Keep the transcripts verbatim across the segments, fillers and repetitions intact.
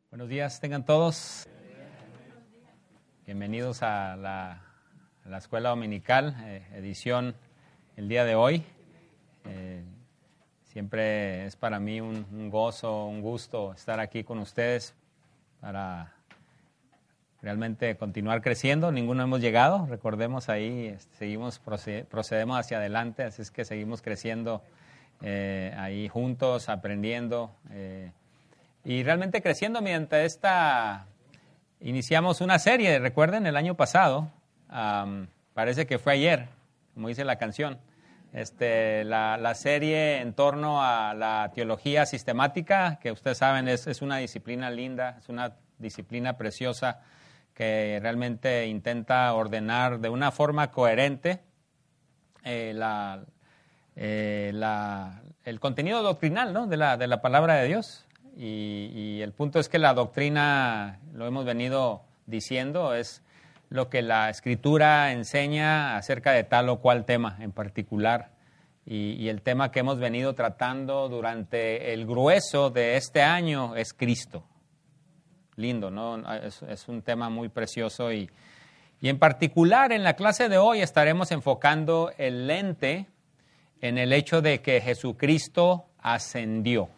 Buenos días, tengan todos. Bienvenidos a la, a la Escuela Dominical, eh, edición el día de hoy. Eh, siempre es para mí un, un gozo, un gusto estar aquí con ustedes para realmente continuar creciendo. Ninguno hemos llegado, recordemos ahí, seguimos proced- procedemos hacia adelante, así es que seguimos creciendo eh, ahí juntos, aprendiendo. Eh, Y realmente creciendo mediante esta, iniciamos una serie, recuerden, el año pasado, um, parece que fue ayer, como dice la canción, este, la, la serie en torno a la teología sistemática, que ustedes saben es, es una disciplina linda, es una disciplina preciosa que realmente intenta ordenar de una forma coherente eh, la, eh, la, el contenido doctrinal, ¿no? de, la, de la palabra de Dios. Y, y el punto es que la doctrina, lo hemos venido diciendo, es lo que la Escritura enseña acerca de tal o cual tema en particular. Y, y el tema que hemos venido tratando durante el grueso de este año es Cristo. Lindo, ¿no? Es, es un tema muy precioso y, y en particular en la clase de hoy estaremos enfocando el lente en el hecho de que Jesucristo ascendió.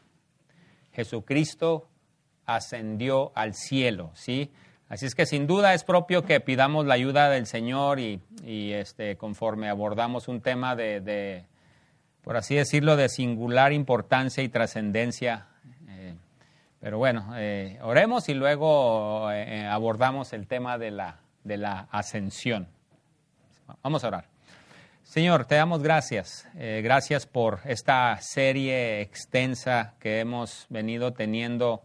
Jesucristo ascendió al cielo, ¿sí? Así es que sin duda es propio que pidamos la ayuda del Señor y, y este, conforme abordamos un tema de, de, por así decirlo, de singular importancia y trascendencia. Eh, pero bueno, eh, oremos y luego eh, abordamos el tema de la, de la ascensión. Vamos a orar. Señor, te damos gracias. Eh, gracias por esta serie extensa que hemos venido teniendo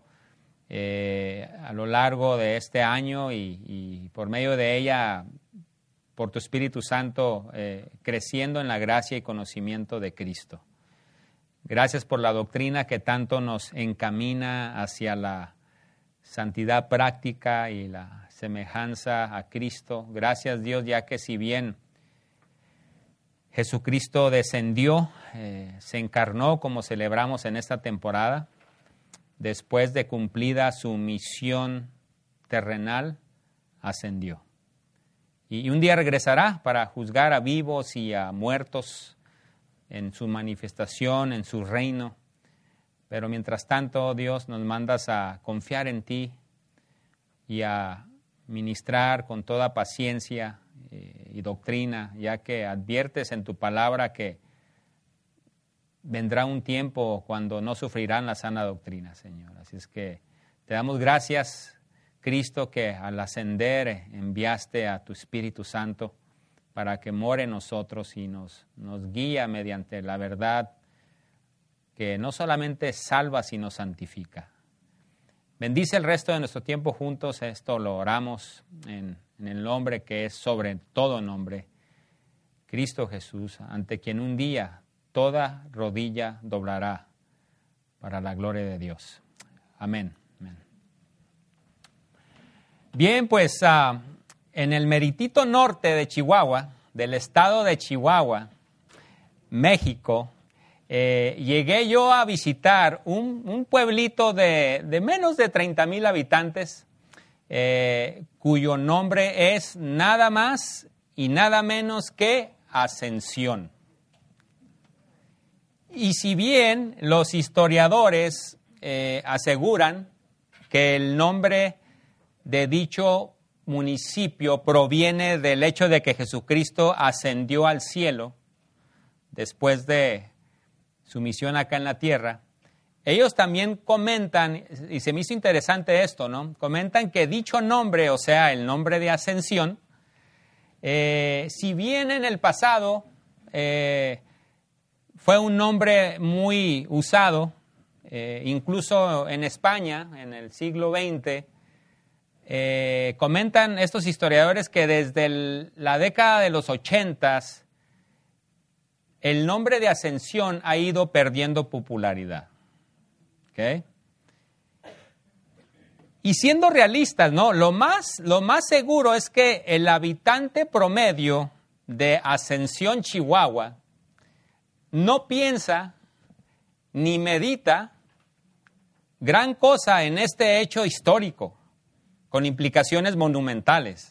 eh, a lo largo de este año y, y por medio de ella, por tu Espíritu Santo, eh, creciendo en la gracia y conocimiento de Cristo. Gracias por la doctrina que tanto nos encamina hacia la santidad práctica y la semejanza a Cristo. Gracias, Dios, ya que si bien Jesucristo descendió, eh, se encarnó como celebramos en esta temporada, después de cumplida su misión terrenal, ascendió. Y un día regresará para juzgar a vivos y a muertos en su manifestación, en su reino. Pero mientras tanto, Dios, nos mandas a confiar en ti y a ministrar con toda paciencia y doctrina, ya que adviertes en tu palabra que vendrá un tiempo cuando no sufrirán la sana doctrina, Señor. Así es que te damos gracias, Cristo, que al ascender enviaste a tu Espíritu Santo para que more en nosotros y nos, nos guía mediante la verdad que no solamente salva, sino santifica. Bendice el resto de nuestro tiempo juntos, esto lo oramos en en el nombre que es sobre todo nombre, Cristo Jesús, ante quien un día toda rodilla doblará para la gloria de Dios. Amén. Amén. Bien, pues uh, en el meritito norte de Chihuahua, del estado de Chihuahua, México, eh, llegué yo a visitar un, un pueblito de, de menos de treinta mil habitantes, Eh, cuyo nombre es nada más y nada menos que Ascensión. Y si bien los historiadores eh, aseguran que el nombre de dicho municipio proviene del hecho de que Jesucristo ascendió al cielo después de su misión acá en la tierra, ellos también comentan, y se me hizo interesante esto, ¿no? Comentan que dicho nombre, o sea, el nombre de Ascensión, eh, si bien en el pasado eh, fue un nombre muy usado, eh, incluso en España, en el siglo veinte, eh, comentan estos historiadores que desde el, la década de los ochentas, el nombre de Ascensión ha ido perdiendo popularidad. Okay. Y siendo realistas, ¿no? Lo más, lo más seguro es que el habitante promedio de Ascensión, Chihuahua, no piensa ni medita gran cosa en este hecho histórico, con implicaciones monumentales.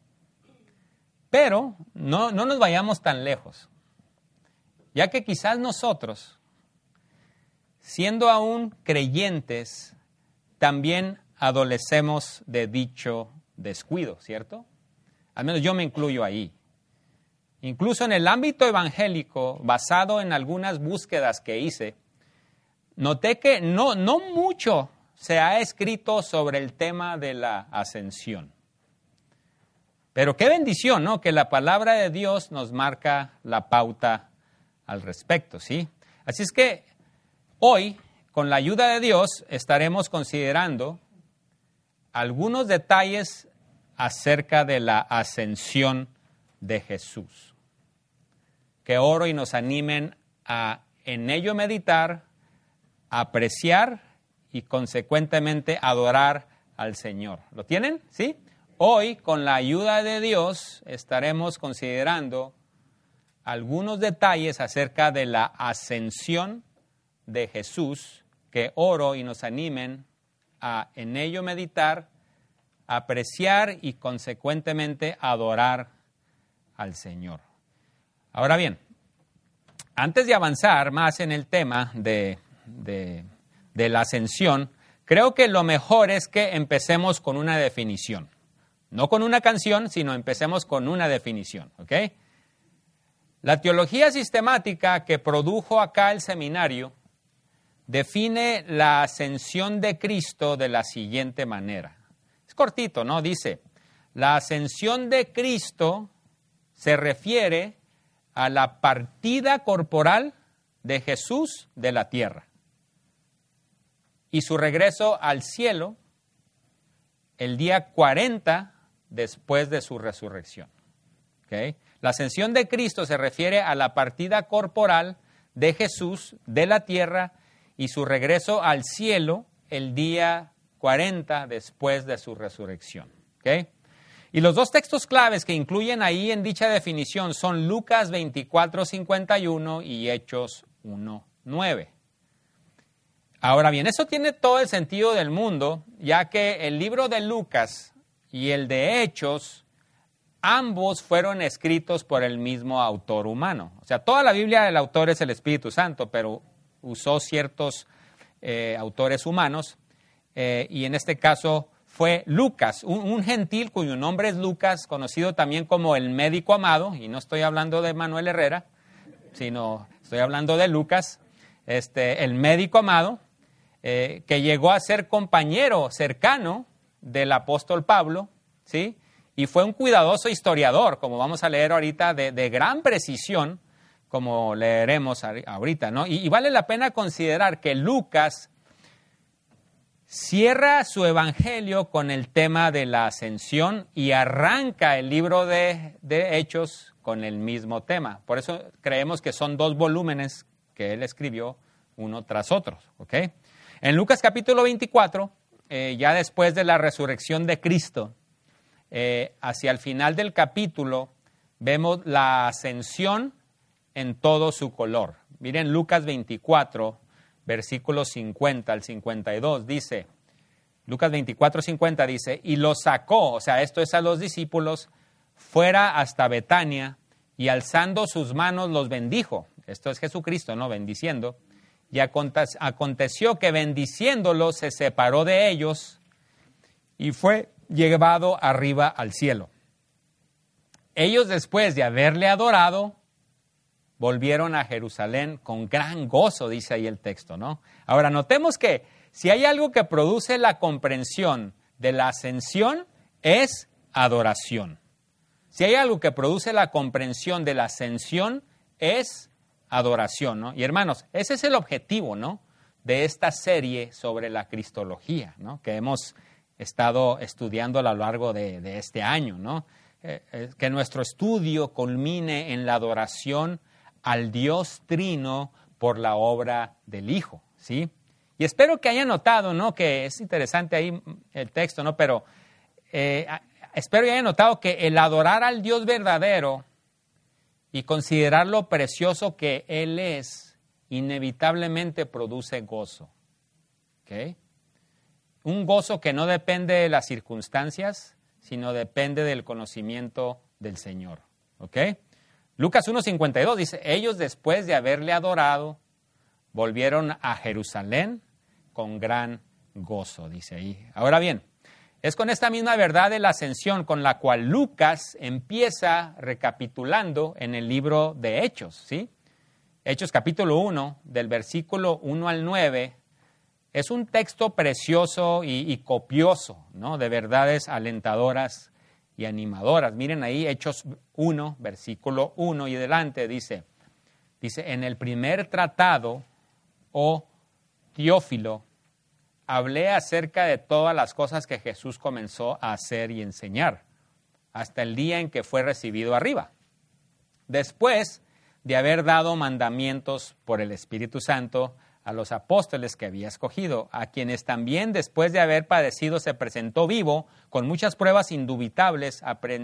Pero no, no nos vayamos tan lejos, ya que quizás nosotros, siendo aún creyentes, también adolecemos de dicho descuido, ¿cierto? Al menos yo me incluyo ahí. Incluso en el ámbito evangélico, basado en algunas búsquedas que hice, noté que no, no mucho se ha escrito sobre el tema de la ascensión. Pero qué bendición, ¿no? Que la palabra de Dios nos marca la pauta al respecto, ¿sí? Así es que hoy, con la ayuda de Dios, estaremos considerando algunos detalles acerca de la ascensión de Jesús, que oro y nos animen a en ello meditar, apreciar y consecuentemente adorar al Señor. ¿Lo tienen? ¿Sí? Hoy, con la ayuda de Dios, estaremos considerando algunos detalles acerca de la ascensión de Jesús, que oro y nos animen a en ello meditar, apreciar y consecuentemente adorar al Señor. Ahora bien, antes de avanzar más en el tema de, de, de la ascensión, creo que lo mejor es que empecemos con una definición. No con una canción, sino empecemos con una definición, ¿ok? La teología sistemática que produjo acá el seminario define la ascensión de Cristo de la siguiente manera. Es cortito, ¿no? Dice, la ascensión de Cristo se refiere a la partida corporal de Jesús de la tierra y su regreso al cielo el día cuarenta después de su resurrección. ¿Okay? La ascensión de Cristo se refiere a la partida corporal de Jesús de la tierra y su regreso al cielo el día cuarenta después de su resurrección. ¿Okay? Y los dos textos claves que incluyen ahí en dicha definición son Lucas veinticuatro cincuenta y uno y Hechos uno nueve. Ahora bien, eso tiene todo el sentido del mundo, ya que el libro de Lucas y el de Hechos, ambos fueron escritos por el mismo autor humano. O sea, toda la Biblia del autor es el Espíritu Santo, pero usó ciertos eh, autores humanos, eh, y en este caso fue Lucas, un, un gentil cuyo nombre es Lucas, conocido también como el médico amado, y no estoy hablando de Manuel Herrera, sino estoy hablando de Lucas, este, el médico amado, eh, que llegó a ser compañero cercano del apóstol Pablo, ¿sí? Y fue un cuidadoso historiador, como vamos a leer ahorita, de, de gran precisión, como leeremos ahorita, ¿no? Y, y vale la pena considerar que Lucas cierra su evangelio con el tema de la ascensión y arranca el libro de, de Hechos con el mismo tema. Por eso creemos que son dos volúmenes que él escribió uno tras otro, ¿ok? En Lucas capítulo veinticuatro, eh, ya después de la resurrección de Cristo, eh, hacia el final del capítulo, vemos la ascensión en todo su color. Miren Lucas veinticuatro, versículos cincuenta al cincuenta y dos, dice, Lucas veinticuatro, cincuenta dice, y los sacó, o sea, esto es a los discípulos, fuera hasta Betania, y alzando sus manos los bendijo. Esto es Jesucristo, ¿no? Bendiciendo. Y aconteció que bendiciéndolos se separó de ellos y fue llevado arriba al cielo. Ellos, después de haberle adorado, volvieron a Jerusalén con gran gozo, dice ahí el texto, ¿no? Ahora, notemos que si hay algo que produce la comprensión de la ascensión, es adoración. Si hay algo que produce la comprensión de la ascensión, es adoración, ¿no? Y hermanos, ese es el objetivo, ¿no?, de esta serie sobre la cristología, ¿no?, que hemos estado estudiando a lo largo de, de este año, ¿no? Eh, eh, que nuestro estudio culmine en la adoración al Dios Trino por la obra del Hijo, ¿sí? Y espero que hayan notado, ¿no?, que es interesante ahí el texto, ¿no?, pero eh, espero que hayan notado que el adorar al Dios verdadero y considerar lo precioso que Él es, inevitablemente produce gozo. ¿Okay? un gozo que no depende de las circunstancias, sino depende del conocimiento del Señor. ¿Ok? Lucas uno cincuenta y dos dice, ellos después de haberle adorado, volvieron a Jerusalén con gran gozo, dice ahí. Ahora bien, es con esta misma verdad de la ascensión con la cual Lucas empieza recapitulando en el libro de Hechos, ¿sí? Hechos capítulo uno, del versículo uno al nueve, es un texto precioso y, y copioso, ¿no? De verdades alentadoras y animadoras. Miren ahí, Hechos uno, versículo uno y adelante, dice, dice, en el primer tratado, oh Teófilo, hablé acerca de todas las cosas que Jesús comenzó a hacer y enseñar, hasta el día en que fue recibido arriba. Después de haber dado mandamientos por el Espíritu Santo a los apóstoles que había escogido, a quienes también después de haber padecido se presentó vivo, con muchas pruebas indubitables,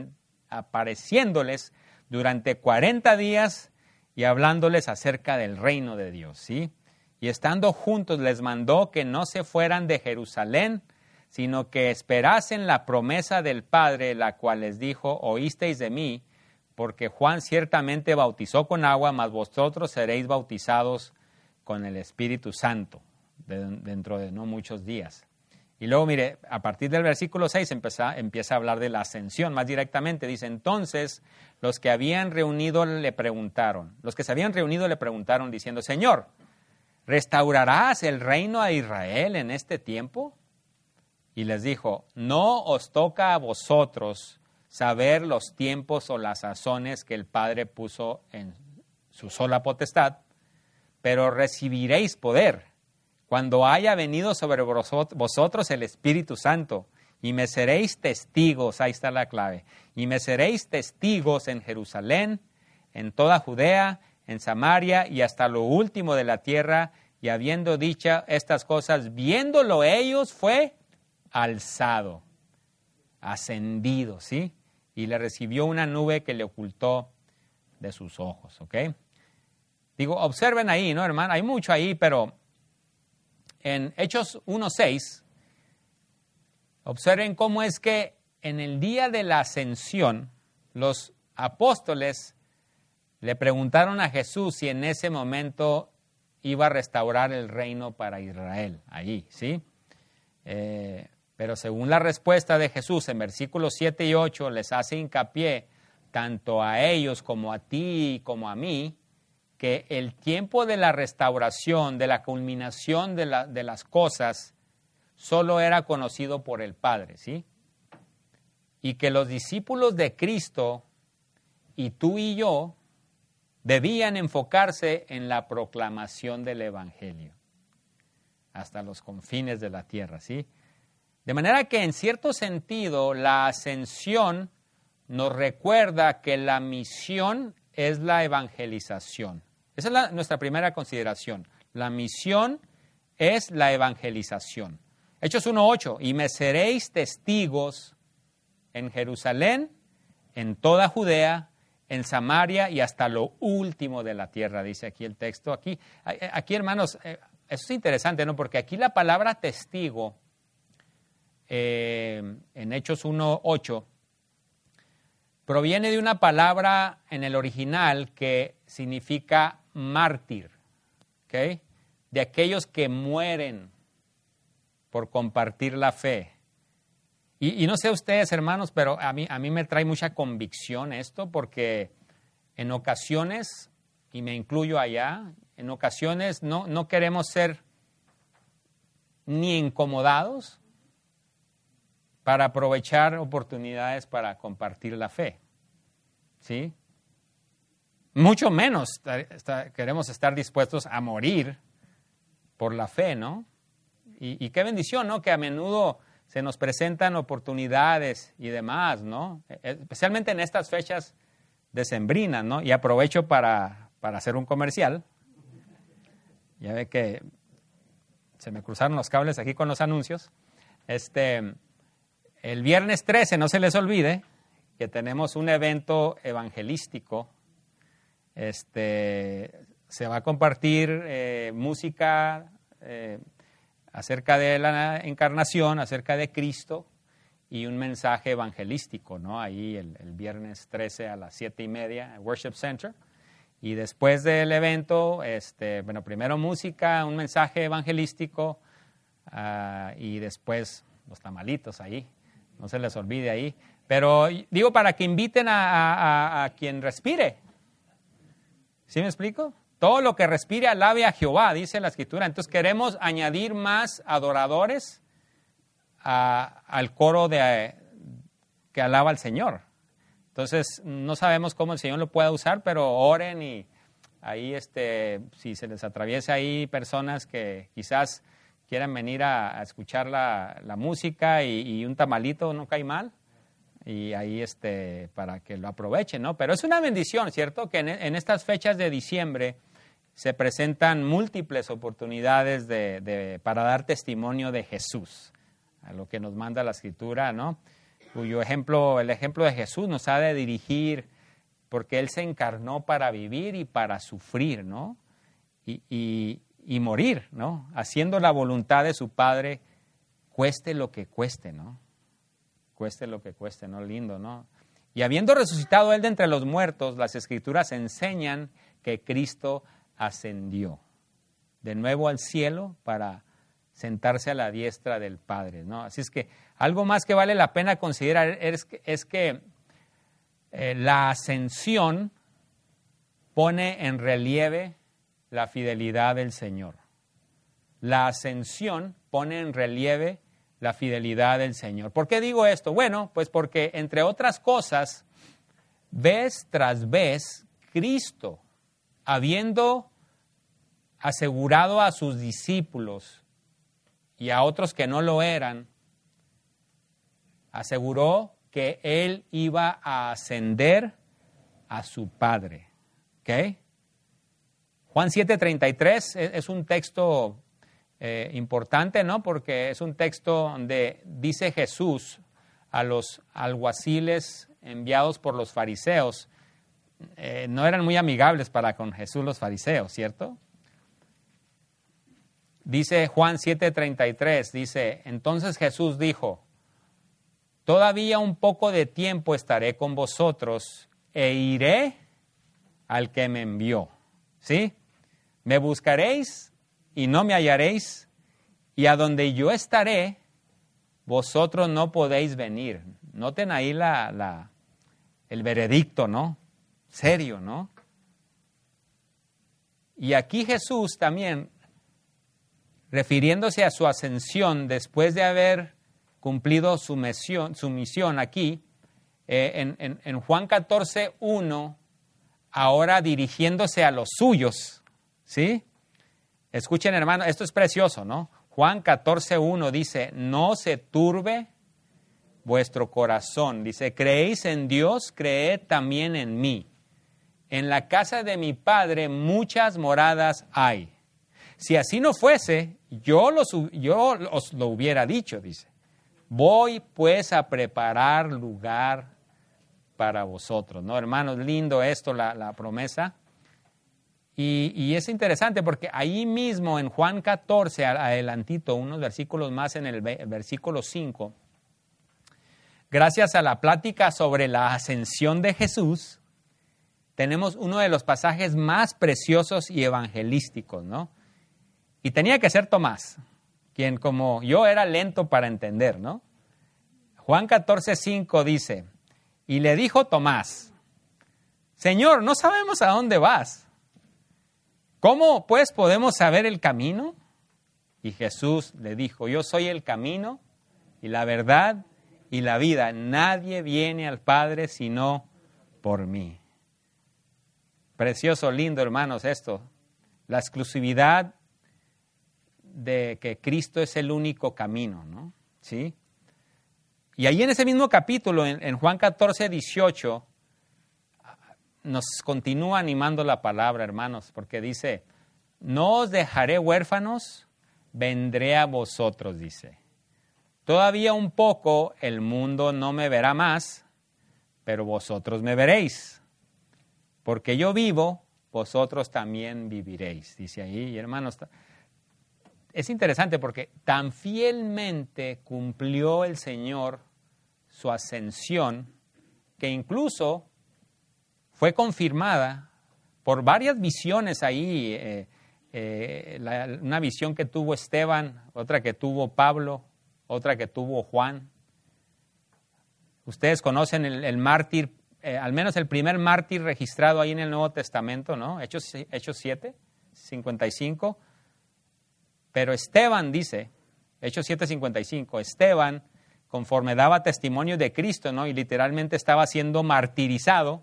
apareciéndoles durante cuarenta días y hablándoles acerca del reino de Dios, ¿sí? Y estando juntos les mandó que no se fueran de Jerusalén, sino que esperasen la promesa del Padre, la cual les dijo, oísteis de mí, porque Juan ciertamente bautizó con agua, mas vosotros seréis bautizados con el Espíritu Santo de, dentro de no muchos días. Y luego, mire, a partir del versículo seis empieza, empieza a hablar de la ascensión más directamente. Dice, entonces los que habían reunido le preguntaron, los que se habían reunido le preguntaron diciendo, Señor, ¿restaurarás el reino a Israel en este tiempo? Y les dijo, no os toca a vosotros saber los tiempos o las sazones que el Padre puso en su sola potestad, pero recibiréis poder cuando haya venido sobre vosotros el Espíritu Santo, y me seréis testigos, ahí está la clave, y me seréis testigos en Jerusalén, en toda Judea, en Samaria y hasta lo último de la tierra, y habiendo dicho estas cosas, viéndolo ellos, fue alzado, ascendido, ¿sí? Y le recibió una nube que le ocultó de sus ojos, ¿ok? Digo, observen ahí, ¿no, hermano? Hay mucho ahí, pero en Hechos uno seis, observen cómo es que en el día de la ascensión, los apóstoles le preguntaron a Jesús si en ese momento iba a restaurar el reino para Israel, ahí, ¿sí? Eh, pero según la respuesta de Jesús en versículos siete y ocho, les hace hincapié tanto a ellos como a ti como a mí, que el tiempo de la restauración, de la culminación de, la, de las cosas, solo era conocido por el Padre, ¿sí? Y que los discípulos de Cristo y tú y yo debían enfocarse en la proclamación del Evangelio hasta los confines de la tierra, ¿sí? De manera que en cierto sentido la ascensión nos recuerda que la misión es la evangelización. Esa es la, nuestra primera consideración. La misión es la evangelización. Hechos uno ocho, y me seréis testigos en Jerusalén, en toda Judea, en Samaria y hasta lo último de la tierra, dice aquí el texto. Aquí, aquí hermanos, eso es interesante, ¿no? Porque aquí la palabra testigo, eh, en Hechos uno ocho, proviene de una palabra en el original que significa mártir, ¿ok? De aquellos que mueren por compartir la fe. Y, y no sé ustedes, hermanos, pero a mí, a mí me trae mucha convicción esto, porque en ocasiones, y me incluyo allá, en ocasiones no, no queremos ser ni incomodados para aprovechar oportunidades para compartir la fe, ¿sí? Mucho menos está, queremos estar dispuestos a morir por la fe, ¿no? Y, y qué bendición, ¿no? Que a menudo se nos presentan oportunidades y demás, ¿no? Especialmente en estas fechas decembrinas, ¿no? Y aprovecho para, para hacer un comercial. Ya ve que se me cruzaron los cables aquí con los anuncios. Este, el viernes trece, no se les olvide que tenemos un evento evangelístico. Este, se va a compartir eh, música, eh, acerca de la encarnación, acerca de Cristo y un mensaje evangelístico, ¿no? Ahí el, el viernes trece a las siete y media, Worship Center. Y después del evento, este, bueno, primero música, un mensaje evangelístico uh, y después los tamalitos ahí. No se les olvide ahí. Pero digo para que inviten a, a, a quien respire. ¿Sí me explico? Todo lo que respire alabe a Jehová, dice la Escritura. Entonces queremos añadir más adoradores a, al coro de, que alaba al Señor. Entonces no sabemos cómo el Señor lo pueda usar, pero oren y ahí este, si se les atraviesa ahí personas que quizás quieran venir a, a escuchar la, la música y, y un tamalito no cae mal. Y ahí este, para que lo aprovechen, ¿no? Pero es una bendición, ¿cierto? Que en, en estas fechas de diciembre se presentan múltiples oportunidades de, de, para dar testimonio de Jesús, a lo que nos manda la Escritura, ¿no? Cuyo ejemplo, el ejemplo de Jesús nos ha de dirigir, porque Él se encarnó para vivir y para sufrir, ¿no? Y, y, y morir, ¿no? Haciendo la voluntad de su Padre, cueste lo que cueste, ¿no? Cueste lo que cueste, ¿no? Lindo, ¿no? Y habiendo resucitado Él de entre los muertos, las Escrituras enseñan que Cristo ascendió de nuevo al cielo para sentarse a la diestra del Padre, ¿no? Así es que algo más que vale la pena considerar es que, es que eh, la ascensión pone en relieve la fidelidad del Señor. La ascensión pone en relieve la fidelidad del Señor. ¿Por qué digo esto? Bueno, pues porque, entre otras cosas, vez tras vez, Cristo, habiendo asegurado a sus discípulos y a otros que no lo eran, aseguró que Él iba a ascender a su Padre. ¿Ok? Juan siete treinta y tres es, es un texto Eh, importante, ¿no? Porque es un texto donde dice Jesús a los alguaciles enviados por los fariseos, eh, no eran muy amigables para con Jesús los fariseos, ¿cierto? Dice Juan siete treinta y tres, dice, entonces Jesús dijo, todavía un poco de tiempo estaré con vosotros e iré al que me envió, ¿sí? Me buscaréis y no me hallaréis, y a donde yo estaré, vosotros no podéis venir. Noten ahí la, la, el veredicto, ¿no? Serio, ¿no? Y aquí Jesús también, refiriéndose a su ascensión, después de haber cumplido su misión, su misión aquí, eh, en, en, en Juan catorce uno, ahora dirigiéndose a los suyos, ¿sí? Escuchen, hermano, esto es precioso, ¿no? Juan catorce uno dice, no se turbe vuestro corazón. Dice, creéis en Dios, creed también en mí. En la casa de mi Padre muchas moradas hay. Si así no fuese, yo, los, yo os lo hubiera dicho, dice. Voy pues a preparar lugar para vosotros, ¿no? Hermanos, lindo esto, la, la promesa. Y, y es interesante porque ahí mismo en Juan catorce, adelantito, unos versículos más en el versículo cinco, gracias a la plática sobre la ascensión de Jesús, tenemos uno de los pasajes más preciosos y evangelísticos, ¿no? Y tenía que ser Tomás, quien como yo era lento para entender, ¿no? Juan catorce cinco dice, y le dijo Tomás, Señor, no sabemos a dónde vas. ¿Cómo pues podemos saber el camino? Y Jesús le dijo, yo soy el camino y la verdad y la vida. Nadie viene al Padre sino por mí. Precioso, lindo, hermanos, esto. La exclusividad de que Cristo es el único camino, ¿no? ¿Sí? Y ahí en ese mismo capítulo, en, en Juan catorce dieciocho, nos continúa animando la palabra, hermanos, porque dice, no os dejaré huérfanos, vendré a vosotros, dice. Todavía un poco el mundo no me verá más, pero vosotros me veréis. Porque yo vivo, vosotros también viviréis, dice ahí. Y hermanos, es interesante porque tan fielmente cumplió el Señor su ascensión que incluso fue confirmada por varias visiones ahí, eh, eh, la, una visión que tuvo Esteban, otra que tuvo Pablo, otra que tuvo Juan. Ustedes conocen el, el mártir, eh, al menos el primer mártir registrado ahí en el Nuevo Testamento, ¿no? Hechos, Hechos siete, cincuenta y cinco. Pero Esteban dice, Hechos siete, cincuenta y cinco, Esteban, conforme daba testimonio de Cristo, ¿no? Y literalmente estaba siendo martirizado,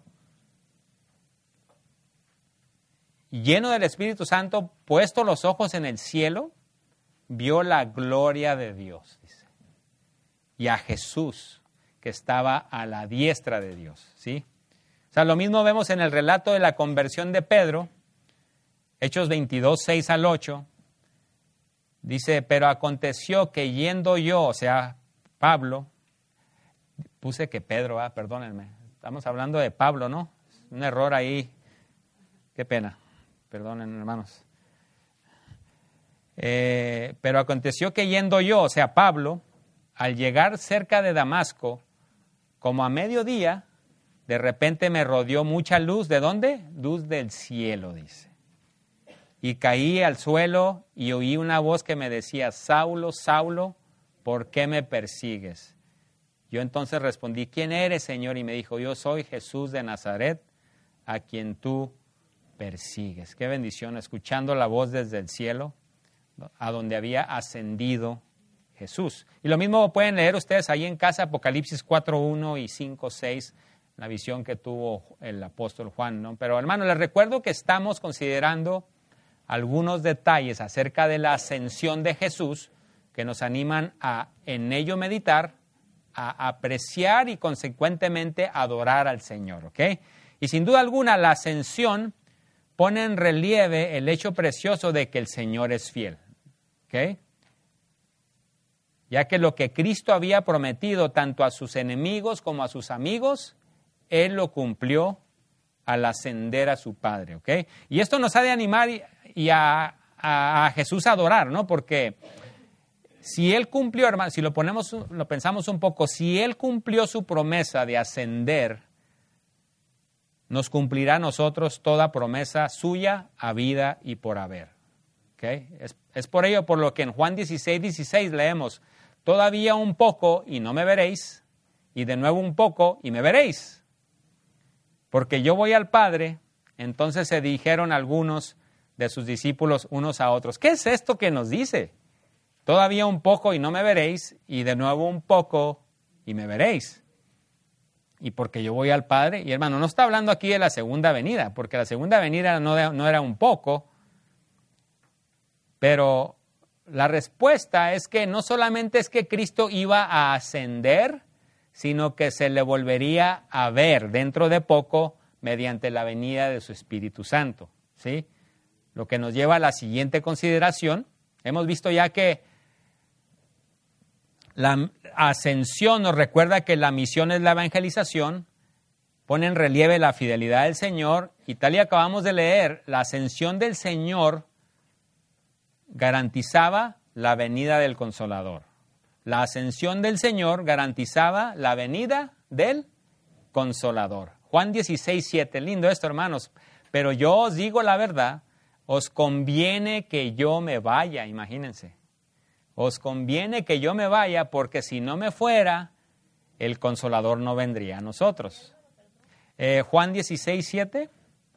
lleno del Espíritu Santo, puesto los ojos en el cielo, vio la gloria de Dios, dice, y a Jesús, que estaba a la diestra de Dios, ¿sí? O sea, lo mismo vemos en el relato de la conversión de Pedro, Hechos veintidós, seis al ocho, dice, pero aconteció que yendo yo, o sea, Pablo, puse que Pedro, ah, perdónenme, estamos hablando de Pablo, ¿no? Un error ahí, qué pena, perdonen hermanos. Eh, pero aconteció que yendo yo, o sea, Pablo, al llegar cerca de Damasco, como a mediodía, de repente me rodeó mucha luz, ¿de dónde? Luz del cielo, dice. Y caí al suelo y oí una voz que me decía, Saulo, Saulo, ¿por qué me persigues? Yo entonces respondí, ¿quién eres, Señor? Y me dijo, yo soy Jesús de Nazaret, a quien tú persigues. Qué bendición, escuchando la voz desde el cielo, a donde había ascendido Jesús. Y lo mismo pueden leer ustedes ahí en casa, Apocalipsis cuatro, uno y cinco, seis, la visión que tuvo el apóstol Juan, ¿no? Pero hermano, les recuerdo que estamos considerando algunos detalles acerca de la ascensión de Jesús que nos animan a en ello meditar, a apreciar y consecuentemente adorar al Señor, ¿ok? Y sin duda alguna la ascensión pone en relieve el hecho precioso de que el Señor es fiel, ¿ok? Ya que lo que Cristo había prometido tanto a sus enemigos como a sus amigos, Él lo cumplió al ascender a su Padre, ¿ok? Y esto nos ha de animar y a, a, a Jesús a adorar, ¿no? Porque si Él cumplió, hermano, si lo ponemos, lo pensamos un poco, si Él cumplió su promesa de ascender, nos cumplirá a nosotros toda promesa suya a vida y por haber, ¿ok? Es, es por ello por lo que en Juan dieciséis, dieciséis leemos, todavía un poco y no me veréis, y de nuevo un poco y me veréis. Porque yo voy al Padre. Entonces se dijeron algunos de sus discípulos unos a otros, ¿qué es esto que nos dice? Todavía un poco y no me veréis, y de nuevo un poco y me veréis. Y porque yo voy al Padre, y hermano, no está hablando aquí de la segunda venida, porque la segunda venida no, de, no era un poco, pero la respuesta es que no solamente es que Cristo iba a ascender, sino que se le volvería a ver dentro de poco mediante la venida de su Espíritu Santo, ¿sí? Lo que nos lleva a la siguiente consideración. Hemos visto ya que la ascensión nos recuerda que la misión es la evangelización, pone en relieve la fidelidad del Señor, y tal y acabamos de leer, la ascensión del Señor garantizaba la venida del Consolador. La ascensión del Señor garantizaba la venida del Consolador. Juan dieciséis, siete, lindo esto, hermanos. Pero yo os digo la verdad, os conviene que yo me vaya, imagínense. Os conviene que yo me vaya, porque si no me fuera, el Consolador no vendría a nosotros. Eh, Juan dieciséis, siete.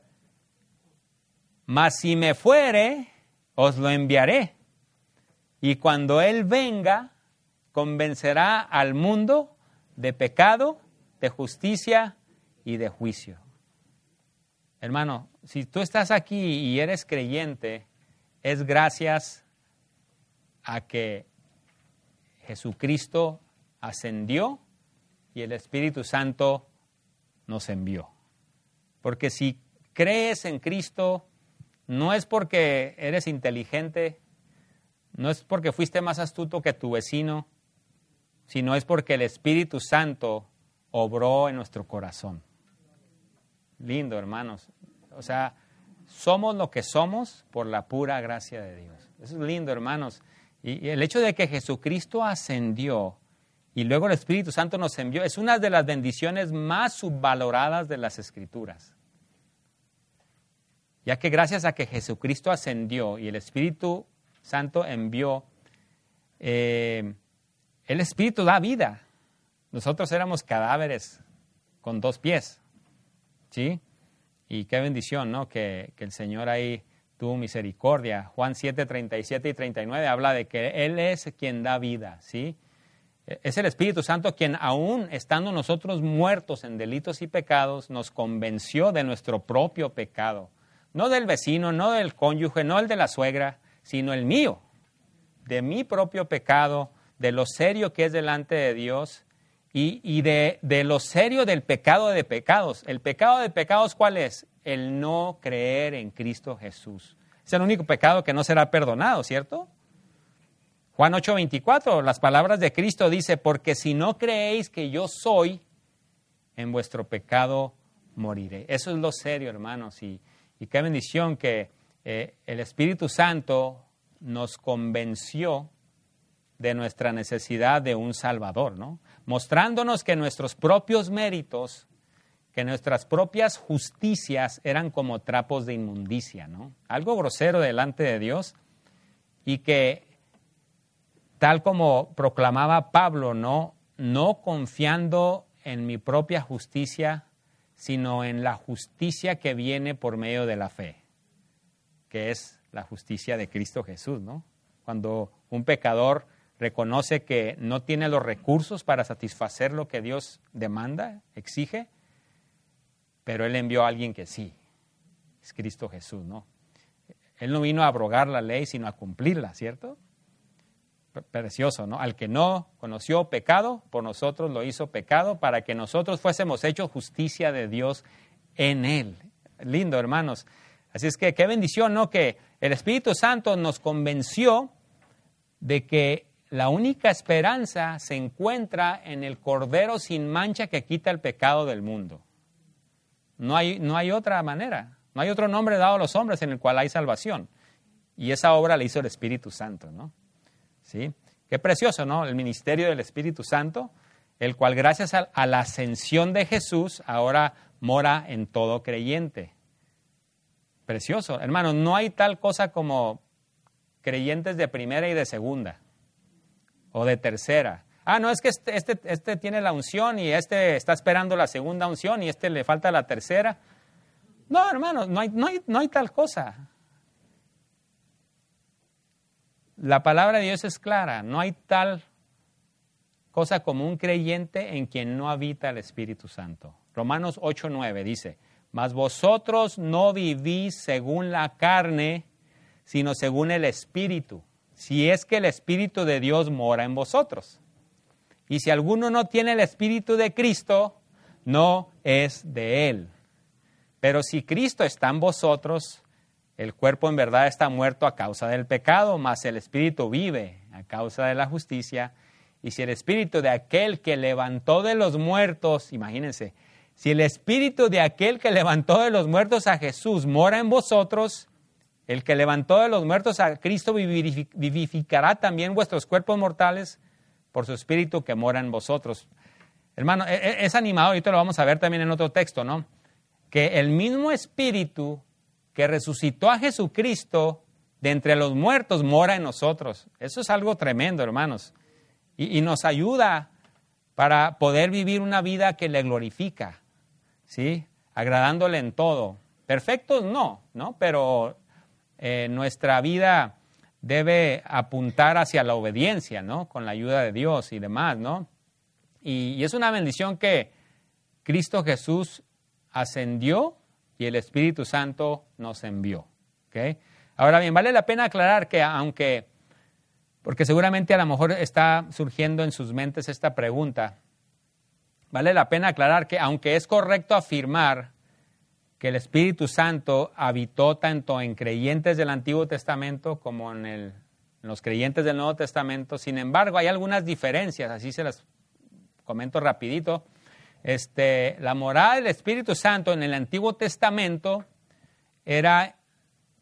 Mas si me fuere, os lo enviaré. Y cuando Él venga, convencerá al mundo de pecado, de justicia y de juicio. Hermano, si tú estás aquí y eres creyente, es gracias a que Jesucristo ascendió y el Espíritu Santo nos envió. Porque si crees en Cristo, no es porque eres inteligente, no es porque fuiste más astuto que tu vecino, sino es porque el Espíritu Santo obró en nuestro corazón. Lindo, hermanos. O sea, somos lo que somos por la pura gracia de Dios. Eso es lindo, hermanos. Y, y el hecho de que Jesucristo ascendió y luego el Espíritu Santo nos envió es una de las bendiciones más subvaloradas de las Escrituras. Ya que gracias a que Jesucristo ascendió y el Espíritu Santo envió, eh, el Espíritu da vida. Nosotros éramos cadáveres con dos pies, ¿sí? Y qué bendición, ¿no? Que, que el Señor ahí tuvo misericordia. Juan siete, treinta y siete y treinta y nueve habla de que Él es quien da vida, ¿sí? Es el Espíritu Santo quien, aún estando nosotros muertos en delitos y pecados, nos convenció de nuestro propio pecado. No del vecino, no del cónyuge, no el de la suegra, sino el mío. De mi propio pecado, de lo serio que es delante de Dios y, y de, de lo serio del pecado de pecados. ¿El pecado de pecados cuál es? El no creer en Cristo Jesús. Es el único pecado que no será perdonado, ¿cierto? Juan ocho, veinticuatro, las palabras de Cristo dice, porque si no creéis que yo soy, en vuestro pecado moriré. Eso es lo serio, hermanos, y, y qué bendición que eh, el Espíritu Santo nos convenció de nuestra necesidad de un Salvador, ¿no? Mostrándonos que nuestros propios méritos, que nuestras propias justicias eran como trapos de inmundicia, ¿no? Algo grosero delante de Dios y que tal como proclamaba Pablo, ¿no? No confiando en mi propia justicia, sino en la justicia que viene por medio de la fe, que es la justicia de Cristo Jesús, ¿no? Cuando un pecador reconoce que no tiene los recursos para satisfacer lo que Dios demanda, exige, pero Él envió a alguien que sí, es Cristo Jesús, ¿no? Él no vino a abrogar la ley, sino a cumplirla, ¿cierto? Precioso, ¿no? Al que no conoció pecado, por nosotros lo hizo pecado, para que nosotros fuésemos hechos justicia de Dios en Él. Lindo, hermanos. Así es que qué bendición, ¿no? Que el Espíritu Santo nos convenció de que la única esperanza se encuentra en el Cordero sin mancha que quita el pecado del mundo. No hay, no hay otra manera, no hay otro nombre dado a los hombres en el cual hay salvación. Y esa obra la hizo el Espíritu Santo, ¿no? ¿Sí? Qué precioso, ¿no? El ministerio del Espíritu Santo, el cual gracias a, a la ascensión de Jesús ahora mora en todo creyente. Precioso. Hermanos, no hay tal cosa como creyentes de primera y de segunda o de tercera. Ah, no, es que este, este, este tiene la unción y este está esperando la segunda unción y este le falta la tercera. No, hermanos, no hay, no hay, no hay tal cosa. La palabra de Dios es clara, no hay tal cosa como un creyente en quien no habita el Espíritu Santo. Romanos ocho, nueve dice, mas vosotros no vivís según la carne, sino según el Espíritu, si es que el Espíritu de Dios mora en vosotros. Y si alguno no tiene el Espíritu de Cristo, no es de Él. Pero si Cristo está en vosotros, el cuerpo en verdad está muerto a causa del pecado, mas el Espíritu vive a causa de la justicia. Y si el Espíritu de aquel que levantó de los muertos, imagínense, si el Espíritu de aquel que levantó de los muertos a Jesús mora en vosotros, el que levantó de los muertos a Cristo vivificará también vuestros cuerpos mortales por su Espíritu que mora en vosotros. Hermano, es animado, ahorita lo vamos a ver también en otro texto, ¿no? Que el mismo Espíritu que resucitó a Jesucristo de entre los muertos mora en nosotros. Eso es algo tremendo, hermanos. Y, y nos ayuda para poder vivir una vida que le glorifica, ¿sí? Agradándole en todo. Perfectos no, ¿no? Pero eh, nuestra vida debe apuntar hacia la obediencia, ¿no? Con la ayuda de Dios y demás, ¿no? Y, y es una bendición que Cristo Jesús ascendió y el Espíritu Santo nos envió. ¿Okay? Ahora bien, vale la pena aclarar que aunque, porque seguramente a lo mejor está surgiendo en sus mentes esta pregunta, vale la pena aclarar que aunque es correcto afirmar que el Espíritu Santo habitó tanto en creyentes del Antiguo Testamento como en, el, en los creyentes del Nuevo Testamento, sin embargo hay algunas diferencias, así se las comento rapidito. Este, la morada del Espíritu Santo en el Antiguo Testamento era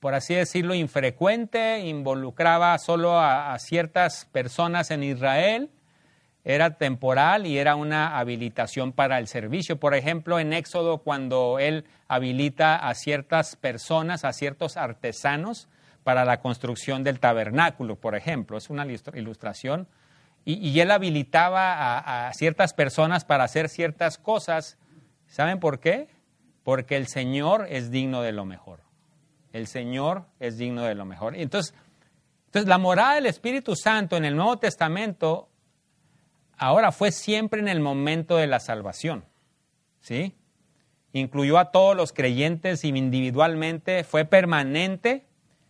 por así decirlo, infrecuente, involucraba solo a, a ciertas personas en Israel, era temporal y era una habilitación para el servicio. Por ejemplo, en Éxodo, cuando él habilita a ciertas personas, a ciertos artesanos para la construcción del tabernáculo, por ejemplo, es una ilustración, y, y él habilitaba a, a ciertas personas para hacer ciertas cosas. ¿Saben por qué? Porque el Señor es digno de lo mejor. El Señor es digno de lo mejor. Entonces, entonces, la morada del Espíritu Santo en el Nuevo Testamento ahora fue siempre en el momento de la salvación, ¿sí? Incluyó a todos los creyentes individualmente, fue permanente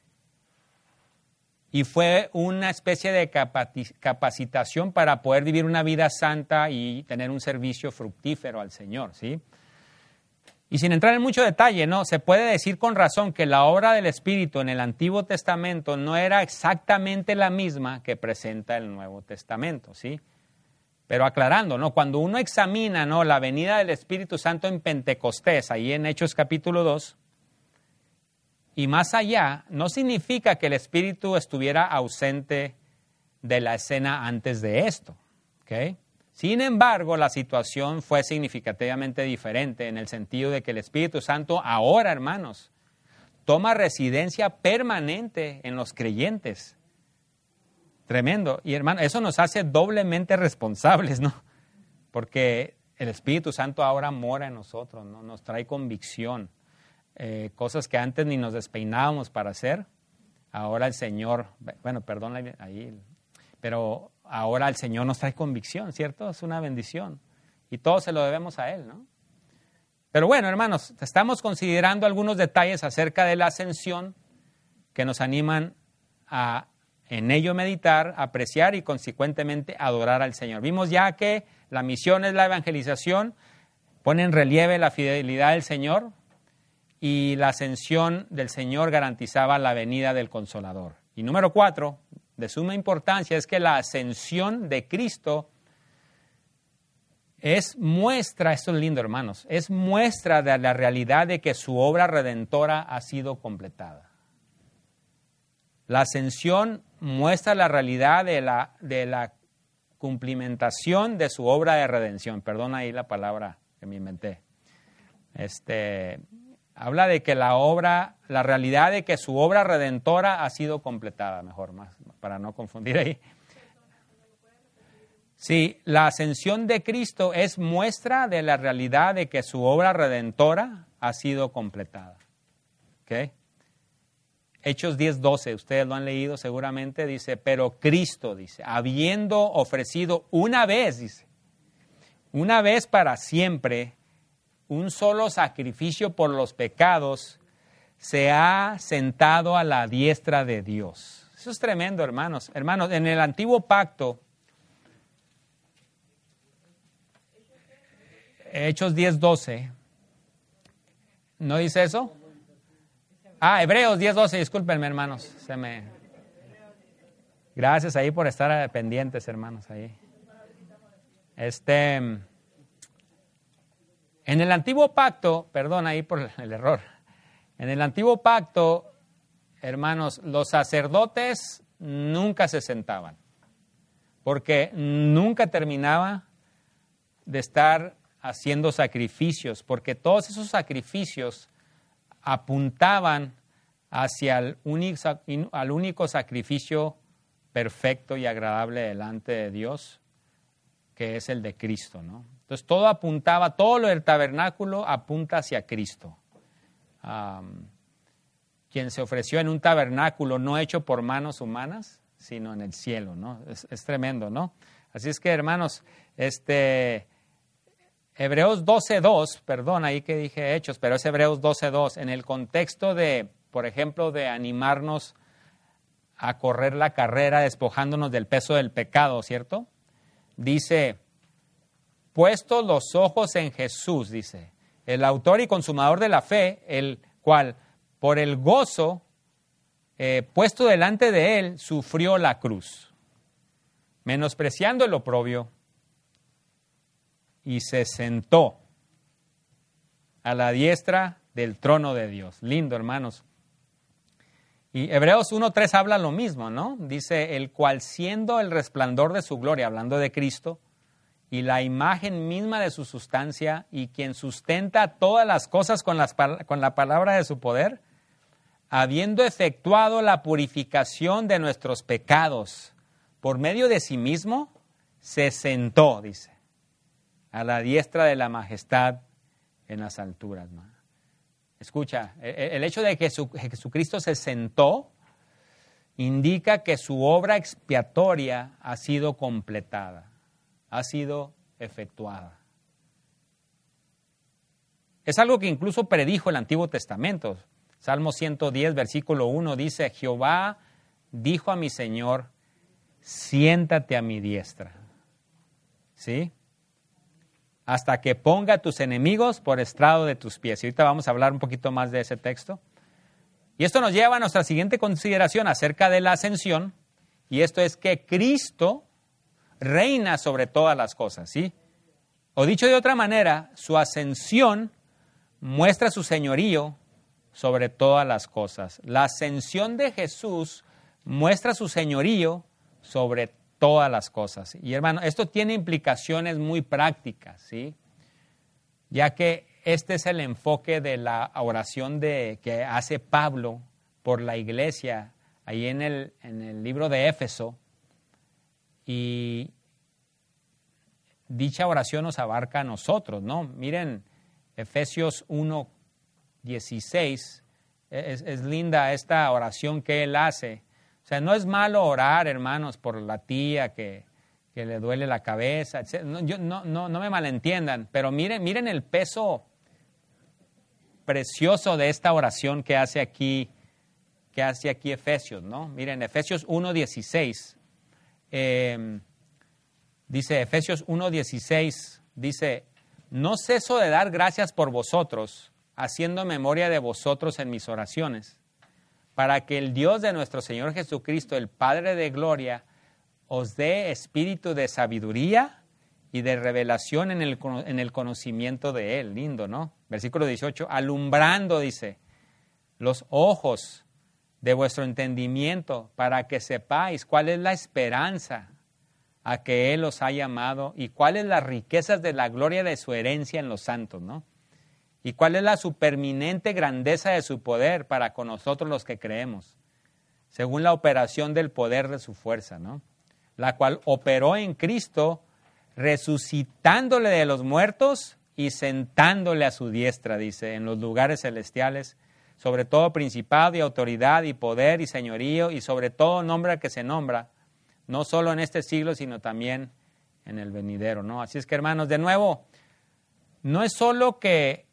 y fue una especie de capacitación para poder vivir una vida santa y tener un servicio fructífero al Señor, ¿sí? Y sin entrar en mucho detalle, ¿no? Se puede decir con razón que la obra del Espíritu en el Antiguo Testamento no era exactamente la misma que presenta el Nuevo Testamento, ¿sí? Pero aclarando, ¿no? Cuando uno examina, ¿no?, la venida del Espíritu Santo en Pentecostés, ahí en Hechos capítulo dos, y más allá, no significa que el Espíritu estuviera ausente de la escena antes de esto, ¿ok? Sin embargo, la situación fue significativamente diferente en el sentido de que el Espíritu Santo ahora, hermanos, toma residencia permanente en los creyentes. Tremendo. Y hermano, eso nos hace doblemente responsables, ¿no? Porque el Espíritu Santo ahora mora en nosotros, ¿no? Nos trae convicción. Eh, cosas que antes ni nos despeinábamos para hacer. Ahora el Señor, bueno, perdón ahí, pero ahora el Señor nos trae convicción, ¿cierto? Es una bendición. Y todo se lo debemos a Él, ¿no? Pero bueno, hermanos, estamos considerando algunos detalles acerca de la ascensión que nos animan a en ello meditar, apreciar y consecuentemente adorar al Señor. Vimos ya que la misión es la evangelización, pone en relieve la fidelidad del Señor y la ascensión del Señor garantizaba la venida del Consolador. Y número cuatro, de suma importancia, es que la ascensión de Cristo es muestra, esto es lindo, hermanos, es muestra de la realidad de que su obra redentora ha sido completada. La ascensión muestra la realidad de la, de la cumplimentación de su obra de redención. Perdona ahí la palabra que me inventé. Este, habla de que la obra, la realidad de que su obra redentora ha sido completada, mejor, más, para no confundir ahí. Sí, la ascensión de Cristo es muestra de la realidad de que su obra redentora ha sido completada. ¿Ok? Hechos diez doce, ustedes lo han leído seguramente, dice, pero Cristo, dice, habiendo ofrecido una vez, dice, una vez para siempre, un solo sacrificio por los pecados, se ha sentado a la diestra de Dios. Eso es tremendo, hermanos. Hermanos, en el antiguo pacto, Hechos diez doce, ¿no dice eso? Ah, Hebreos diez doce, discúlpenme, hermanos. Se me... Gracias ahí por estar pendientes, hermanos, ahí. Este, en el antiguo pacto, perdón ahí por el error, en el antiguo pacto, hermanos, los sacerdotes nunca se sentaban, porque nunca terminaba de estar haciendo sacrificios, porque todos esos sacrificios apuntaban hacia el único, al único sacrificio perfecto y agradable delante de Dios, que es el de Cristo, ¿no? Entonces todo apuntaba, todo lo del tabernáculo apunta hacia Cristo, um, quien se ofreció en un tabernáculo no hecho por manos humanas, sino en el cielo, ¿no? Es, es tremendo, ¿no? Así es que, hermanos, este... Hebreos doce dos, perdón, ahí que dije Hechos, pero es Hebreos doce dos, en el contexto de, por ejemplo, de animarnos a correr la carrera despojándonos del peso del pecado, ¿cierto? Dice, puestos los ojos en Jesús, dice, el autor y consumador de la fe, el cual, por el gozo eh, puesto delante de él, sufrió la cruz, menospreciando el oprobio, y se sentó a la diestra del trono de Dios. Lindo, hermanos. Y Hebreos uno tres habla lo mismo, ¿no? Dice, el cual siendo el resplandor de su gloria, hablando de Cristo, y la imagen misma de su sustancia, y quien sustenta todas las cosas con, las, con la palabra de su poder, habiendo efectuado la purificación de nuestros pecados, por medio de sí mismo, se sentó, dice, a la diestra de la majestad en las alturas, ¿no? Escucha, el hecho de que Jesucristo se sentó indica que su obra expiatoria ha sido completada, ha sido efectuada. Es algo que incluso predijo el Antiguo Testamento. Salmo ciento diez, versículo uno dice, Jehová dijo a mi Señor, siéntate a mi diestra, ¿sí? Hasta que ponga a tus enemigos por estrado de tus pies. Y ahorita vamos a hablar un poquito más de ese texto. Y esto nos lleva a nuestra siguiente consideración acerca de la ascensión, y esto es que Cristo reina sobre todas las cosas, ¿sí? O dicho de otra manera, su ascensión muestra su señorío sobre todas las cosas. La ascensión de Jesús muestra su señorío sobre todas las cosas. Y hermano, esto tiene implicaciones muy prácticas, ¿sí? Ya que este es el enfoque de la oración de, que hace Pablo por la iglesia, ahí en el, en el libro de Éfeso. Y dicha oración nos abarca a nosotros, ¿no? Miren, Efesios uno dieciséis, es, es linda esta oración que él hace. O sea, no es malo orar, hermanos, por la tía que, que le duele la cabeza. No, yo, no, no, no me malentiendan, pero miren, miren el peso precioso de esta oración que hace aquí, que hace aquí Efesios, ¿no? Miren, Efesios uno dieciséis, eh, dice Efesios uno dieciséis, dice, no ceso de dar gracias por vosotros, haciendo memoria de vosotros en mis oraciones, para que el Dios de nuestro Señor Jesucristo, el Padre de gloria, os dé espíritu de sabiduría y de revelación en el, en el conocimiento de Él. Lindo, ¿no? Versículo dieciocho, alumbrando, dice, los ojos de vuestro entendimiento, para que sepáis cuál es la esperanza a que Él os ha llamado y cuáles las riquezas de la gloria de su herencia en los santos, ¿no? ¿Y cuál es la superminente grandeza de su poder para con nosotros los que creemos? Según la operación del poder de su fuerza, ¿no? La cual operó en Cristo, resucitándole de los muertos y sentándole a su diestra, dice, en los lugares celestiales, sobre todo principado y autoridad y poder y señorío y sobre todo nombre que se nombra, no solo en este siglo, sino también en el venidero, ¿no? Así es que, hermanos, de nuevo, no es solo que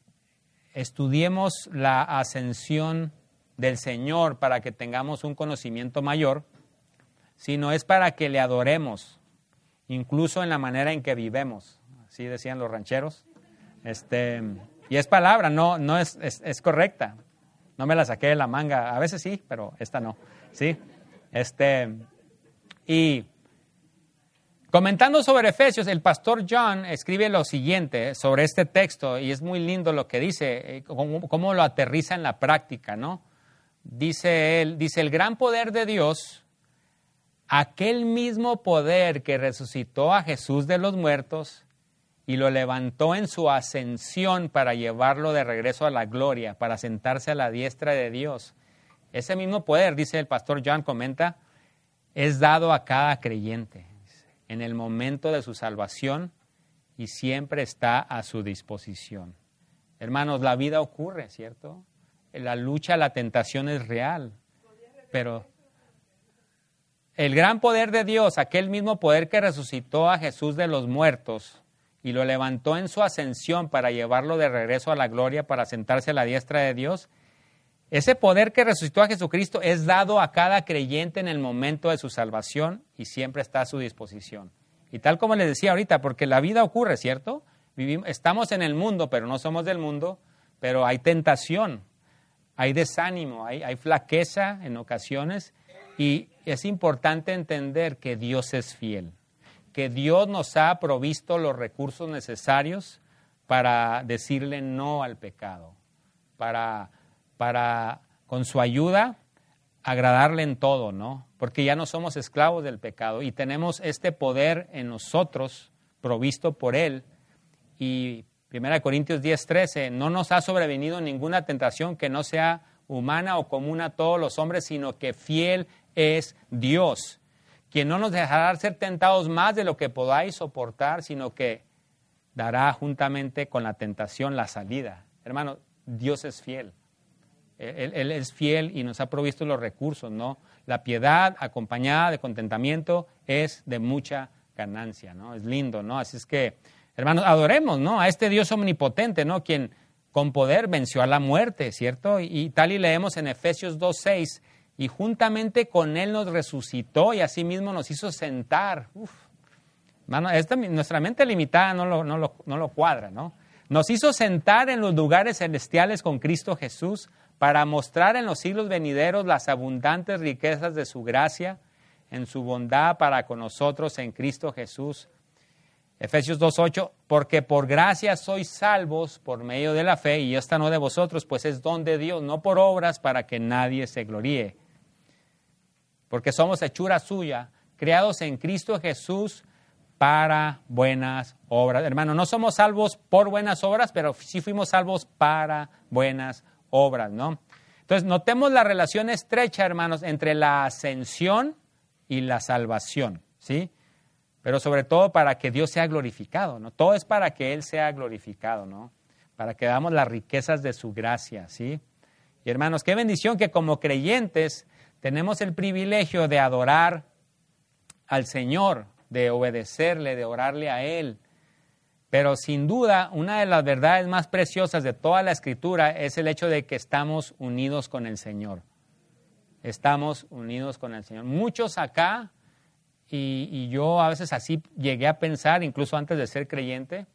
estudiemos la ascensión del Señor para que tengamos un conocimiento mayor, sino es para que le adoremos, incluso en la manera en que vivemos. Así decían los rancheros. Este, y es palabra, no, no es, es, es correcta. No me la saqué de la manga. A veces sí, pero esta no. ¿Sí? Este, y comentando sobre Efesios, el pastor John escribe lo siguiente sobre este texto, y es muy lindo lo que dice, cómo, cómo lo aterriza en la práctica, ¿no? Dice él, dice, el gran poder de Dios, aquel mismo poder que resucitó a Jesús de los muertos y lo levantó en su ascensión para llevarlo de regreso a la gloria, para sentarse a la diestra de Dios. Ese mismo poder, dice el pastor John, comenta, es dado a cada creyente en el momento de su salvación y siempre está a su disposición. Hermanos, la vida ocurre, ¿cierto? La lucha, la tentación es real, pero el gran poder de Dios, aquel mismo poder que resucitó a Jesús de los muertos y lo levantó en su ascensión para llevarlo de regreso a la gloria, para sentarse a la diestra de Dios, ese poder que resucitó a Jesucristo es dado a cada creyente en el momento de su salvación y siempre está a su disposición. Y tal como les decía ahorita, porque la vida ocurre, ¿cierto? Vivimos, estamos en el mundo, pero no somos del mundo, pero hay tentación, hay desánimo, hay, hay flaqueza en ocasiones, y es importante entender que Dios es fiel, que Dios nos ha provisto los recursos necesarios para decirle no al pecado, para... para, con su ayuda, agradarle en todo, ¿no? Porque ya no somos esclavos del pecado y tenemos este poder en nosotros, provisto por Él. Y primera Corintios diez, trece, no nos ha sobrevenido ninguna tentación que no sea humana o común a todos los hombres, sino que fiel es Dios, quien no nos dejará ser tentados más de lo que podáis soportar, sino que dará juntamente con la tentación la salida. Hermano, Dios es fiel. Él, él es fiel y nos ha provisto los recursos, ¿no? La piedad acompañada de contentamiento es de mucha ganancia, ¿no? Es lindo, ¿no? Así es que, hermanos, adoremos, ¿no? A este Dios omnipotente, ¿no? Quien con poder venció a la muerte, ¿cierto? Y, y tal y leemos en Efesios dos, seis, y juntamente con Él nos resucitó y asimismo nos hizo sentar. Uf, hermano, esta, nuestra mente limitada no lo, no, lo, no lo cuadra, ¿no? Nos hizo sentar en los lugares celestiales con Cristo Jesús para mostrar en los siglos venideros las abundantes riquezas de su gracia en su bondad para con nosotros en Cristo Jesús. Efesios dos, ocho, porque por gracia sois salvos por medio de la fe, y esta no de vosotros, pues es don de Dios, no por obras para que nadie se gloríe. Porque somos hechura suya, creados en Cristo Jesús para buenas obras. Hermano, no somos salvos por buenas obras, pero sí fuimos salvos para buenas obras, ¿no? Entonces, notemos la relación estrecha, hermanos, entre la ascensión y la salvación, ¿sí? Pero sobre todo para que Dios sea glorificado, ¿no? Todo es para que Él sea glorificado, ¿no? Para que veamos las riquezas de su gracia, ¿sí? Y hermanos, qué bendición que como creyentes tenemos el privilegio de adorar al Señor, de obedecerle, de orarle a Él. Pero sin duda, una de las verdades más preciosas de toda la Escritura es el hecho de que estamos unidos con el Señor. Estamos unidos con el Señor. Muchos acá, y, y yo a veces así llegué a pensar, incluso antes de ser creyente,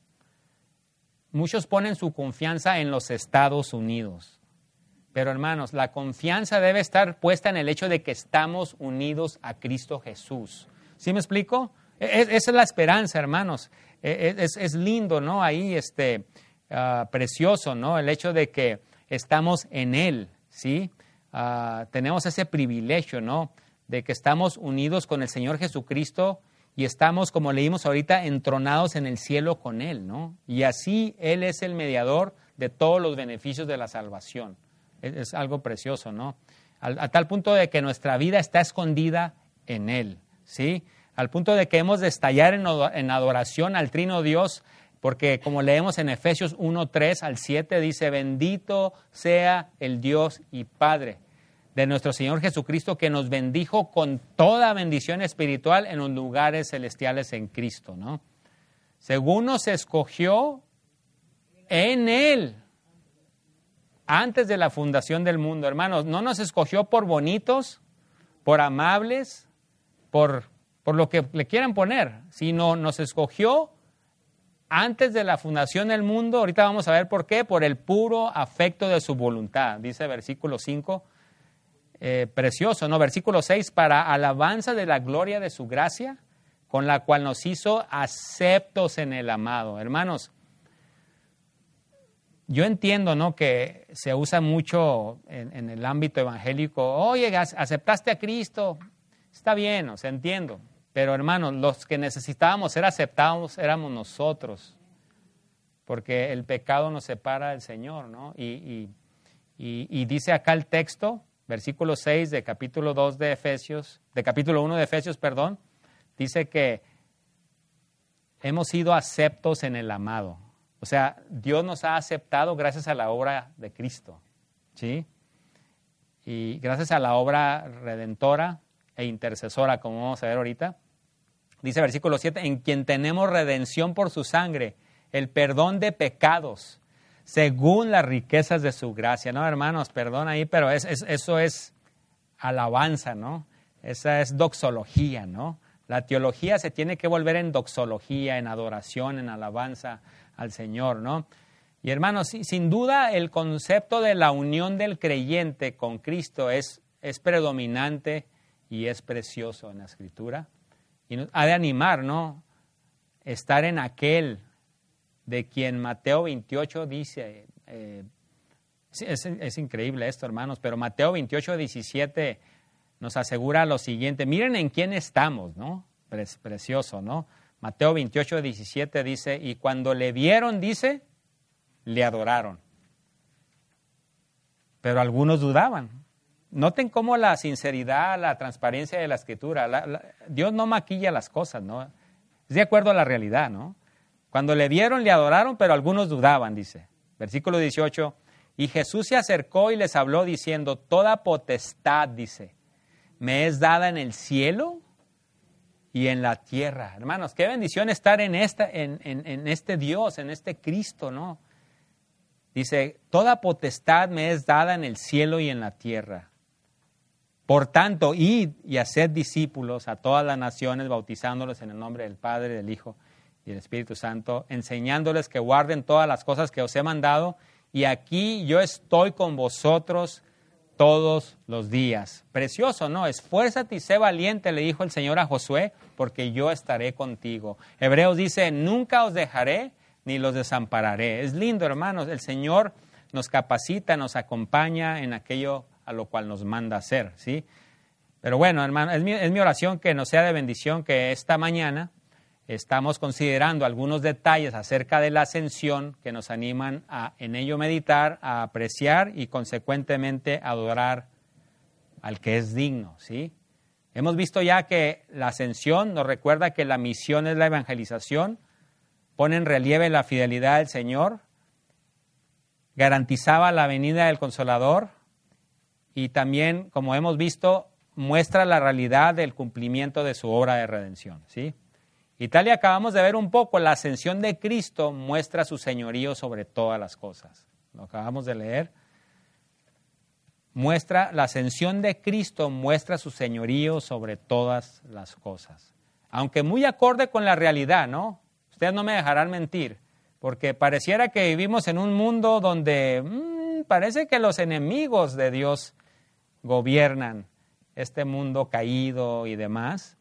muchos ponen su confianza en los Estados Unidos. Pero hermanos, la confianza debe estar puesta en el hecho de que estamos unidos a Cristo Jesús. ¿Sí me explico? Es, esa es la esperanza, hermanos. Es, es, es lindo, ¿no? Ahí, este, uh, precioso, ¿no? El hecho de que estamos en Él, ¿sí? Uh, tenemos ese privilegio, ¿no? De que estamos unidos con el Señor Jesucristo y estamos, como leímos ahorita, entronados en el cielo con Él, ¿no? Y así Él es el mediador de todos los beneficios de la salvación. Es, es algo precioso, ¿no? A, a tal punto de que nuestra vida está escondida en Él, ¿sí? Al punto de que hemos de estallar en, en adoración al Trino Dios, porque como leemos en Efesios uno, tres al siete, dice, bendito sea el Dios y Padre de nuestro Señor Jesucristo, que nos bendijo con toda bendición espiritual en los lugares celestiales en Cristo, ¿no? Según nos escogió en Él, antes de la fundación del mundo. Hermanos, no nos escogió por bonitos, por amables, por... por lo que le quieran poner, sino nos escogió antes de la fundación del mundo. Ahorita vamos a ver por qué, por el puro afecto de su voluntad, dice versículo cinco, eh, precioso, ¿no? Versículo seis, para alabanza de la gloria de su gracia, con la cual nos hizo aceptos en el amado. Hermanos, yo entiendo, ¿no?, que se usa mucho en, en el ámbito evangélico, oye, aceptaste a Cristo, está bien, o sea, entiendo. Pero hermanos, los que necesitábamos ser aceptados éramos nosotros, porque el pecado nos separa del Señor, ¿no? Y, y, y, y dice acá el texto, versículo seis de capítulo dos de Efesios, de capítulo uno de Efesios, perdón, dice que hemos sido aceptos en el amado. O sea, Dios nos ha aceptado gracias a la obra de Cristo, ¿sí? Y gracias a la obra redentora e intercesora, como vamos a ver ahorita. Dice versículo siete, en quien tenemos redención por su sangre, el perdón de pecados, según las riquezas de su gracia. No, hermanos, perdón ahí, pero es, es, eso es alabanza, ¿no? Esa es doxología, ¿no? La teología se tiene que volver en doxología, en adoración, en alabanza al Señor, ¿no? Y hermanos, sin duda el concepto de la unión del creyente con Cristo es, es predominante y es precioso en la Escritura. Y nos ha de animar, ¿no? Estar en aquel de quien Mateo veintiocho dice, eh, es, es increíble esto, hermanos, pero Mateo veintiocho, diecisiete nos asegura lo siguiente. Miren en quién estamos, ¿no? Pre- precioso, ¿no? Mateo veintiocho, diecisiete dice, y cuando le vieron, dice, le adoraron. Pero algunos dudaban. Noten cómo la sinceridad, la transparencia de la Escritura, la, la, Dios no maquilla las cosas, ¿no? Es de acuerdo a la realidad, ¿no? Cuando le vieron, le adoraron, pero algunos dudaban, dice. Versículo dieciocho, y Jesús se acercó y les habló diciendo, toda potestad, dice, me es dada en el cielo y en la tierra. Hermanos, qué bendición estar en, esta, en, en, en este Dios, en este Cristo, ¿no? Dice, toda potestad me es dada en el cielo y en la tierra. Por tanto, id y haced discípulos a todas las naciones, bautizándolos en el nombre del Padre, del Hijo y del Espíritu Santo, enseñándoles que guarden todas las cosas que os he mandado, y aquí yo estoy con vosotros todos los días. Precioso, ¿no? Esfuérzate y sé valiente, le dijo el Señor a Josué, porque yo estaré contigo. Hebreos dice, nunca os dejaré ni los desampararé. Es lindo, hermanos, el Señor nos capacita, nos acompaña en aquello a lo cual nos manda hacer, ¿sí? Pero bueno, hermano, es mi, es mi oración que nos sea de bendición que esta mañana estamos considerando algunos detalles acerca de la ascensión que nos animan a en ello meditar, a apreciar y consecuentemente adorar al que es digno, ¿sí? Hemos visto ya que la ascensión nos recuerda que la misión es la evangelización, pone en relieve la fidelidad del Señor, garantizaba la venida del Consolador y también, como hemos visto, muestra la realidad del cumplimiento de su obra de redención, ¿sí? Y tal y acabamos de ver un poco, la ascensión de Cristo muestra su señorío sobre todas las cosas. Lo acabamos de leer. Muestra, la ascensión de Cristo muestra su señorío sobre todas las cosas. Aunque muy acorde con la realidad, ¿no? Ustedes no me dejarán mentir, porque pareciera que vivimos en un mundo donde mmm, parece que los enemigos de Dios gobiernan este mundo caído y demás.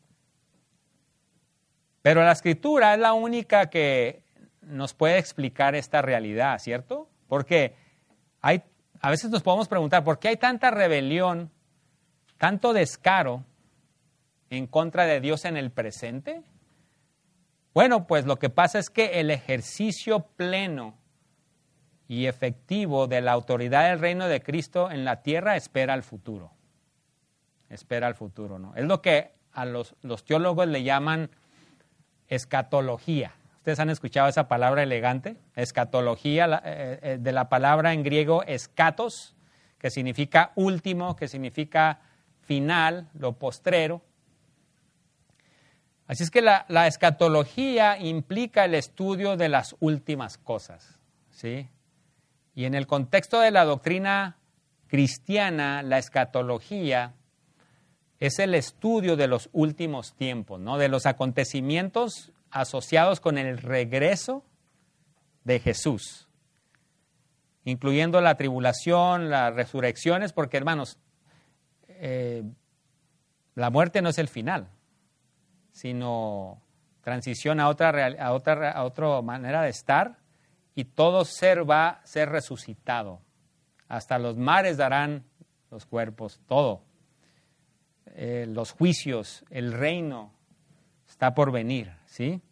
Pero la Escritura es la única que nos puede explicar esta realidad, ¿cierto? Porque hay, a veces nos podemos preguntar, ¿por qué hay tanta rebelión, tanto descaro en contra de Dios en el presente? Bueno, pues lo que pasa es que el ejercicio pleno y efectivo de la autoridad del reino de Cristo en la tierra espera al futuro. Espera al futuro, ¿no? Es lo que a los, los teólogos le llaman escatología. ¿Ustedes han escuchado esa palabra elegante? Escatología, la, eh, de la palabra en griego escatos, que significa último, que significa final, lo postrero. Así es que la, la escatología implica el estudio de las últimas cosas, ¿sí? Y en el contexto de la doctrina cristiana, la escatología es el estudio de los últimos tiempos, ¿no? De los acontecimientos asociados con el regreso de Jesús, incluyendo la tribulación, las resurrecciones, porque, hermanos, eh, la muerte no es el final, sino transición a otra, a otra, a otra manera de estar, y todo ser va a ser resucitado. Hasta los mares darán los cuerpos, todo. Eh, los juicios, el reino está por venir, ¿sí?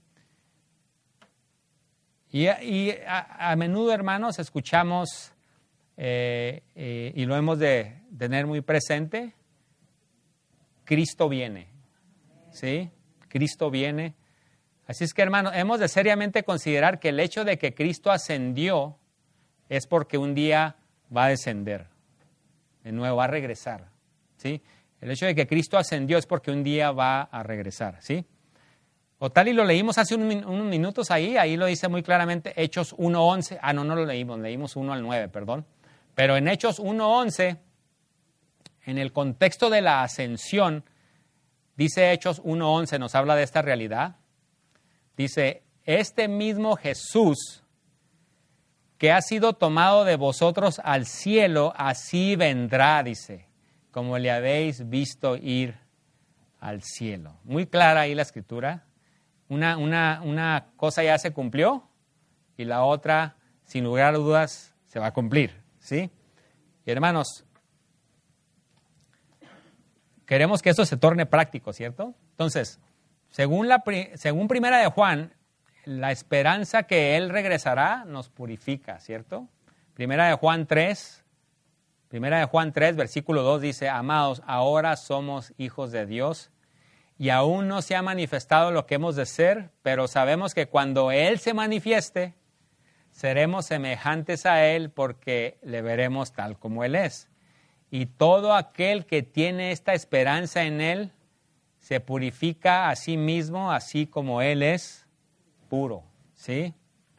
Y, y a, a menudo, hermanos, escuchamos, eh, eh, y lo hemos de tener muy presente, Cristo viene, ¿sí? Cristo viene. Así es que, hermanos, hemos de seriamente considerar que el hecho de que Cristo ascendió es porque un día va a descender, de nuevo va a regresar, ¿sí? El hecho de que Cristo ascendió es porque un día va a regresar, ¿sí? O tal y lo leímos hace un, unos minutos ahí, ahí lo dice muy claramente Hechos uno once. Ah, no, no lo leímos, leímos uno al nueve, perdón. Pero en Hechos uno once, en el contexto de la ascensión, dice Hechos uno once, nos habla de esta realidad. Dice, este mismo Jesús que ha sido tomado de vosotros al cielo, así vendrá, dice, como le habéis visto ir al cielo. Muy clara ahí la escritura. Una, una, una cosa ya se cumplió y la otra, sin lugar a dudas, se va a cumplir, ¿sí? Y hermanos, queremos que esto se torne práctico, ¿cierto? Entonces, según, la, según Primera de Juan, la esperanza que Él regresará nos purifica, ¿cierto? Primera de Juan tres, Primera de Juan tres, versículo dos dice, amados, ahora somos hijos de Dios y aún no se ha manifestado lo que hemos de ser, pero sabemos que cuando Él se manifieste, seremos semejantes a Él porque le veremos tal como Él es. Y todo aquel que tiene esta esperanza en Él se purifica a sí mismo, así como Él es puro, ¿sí?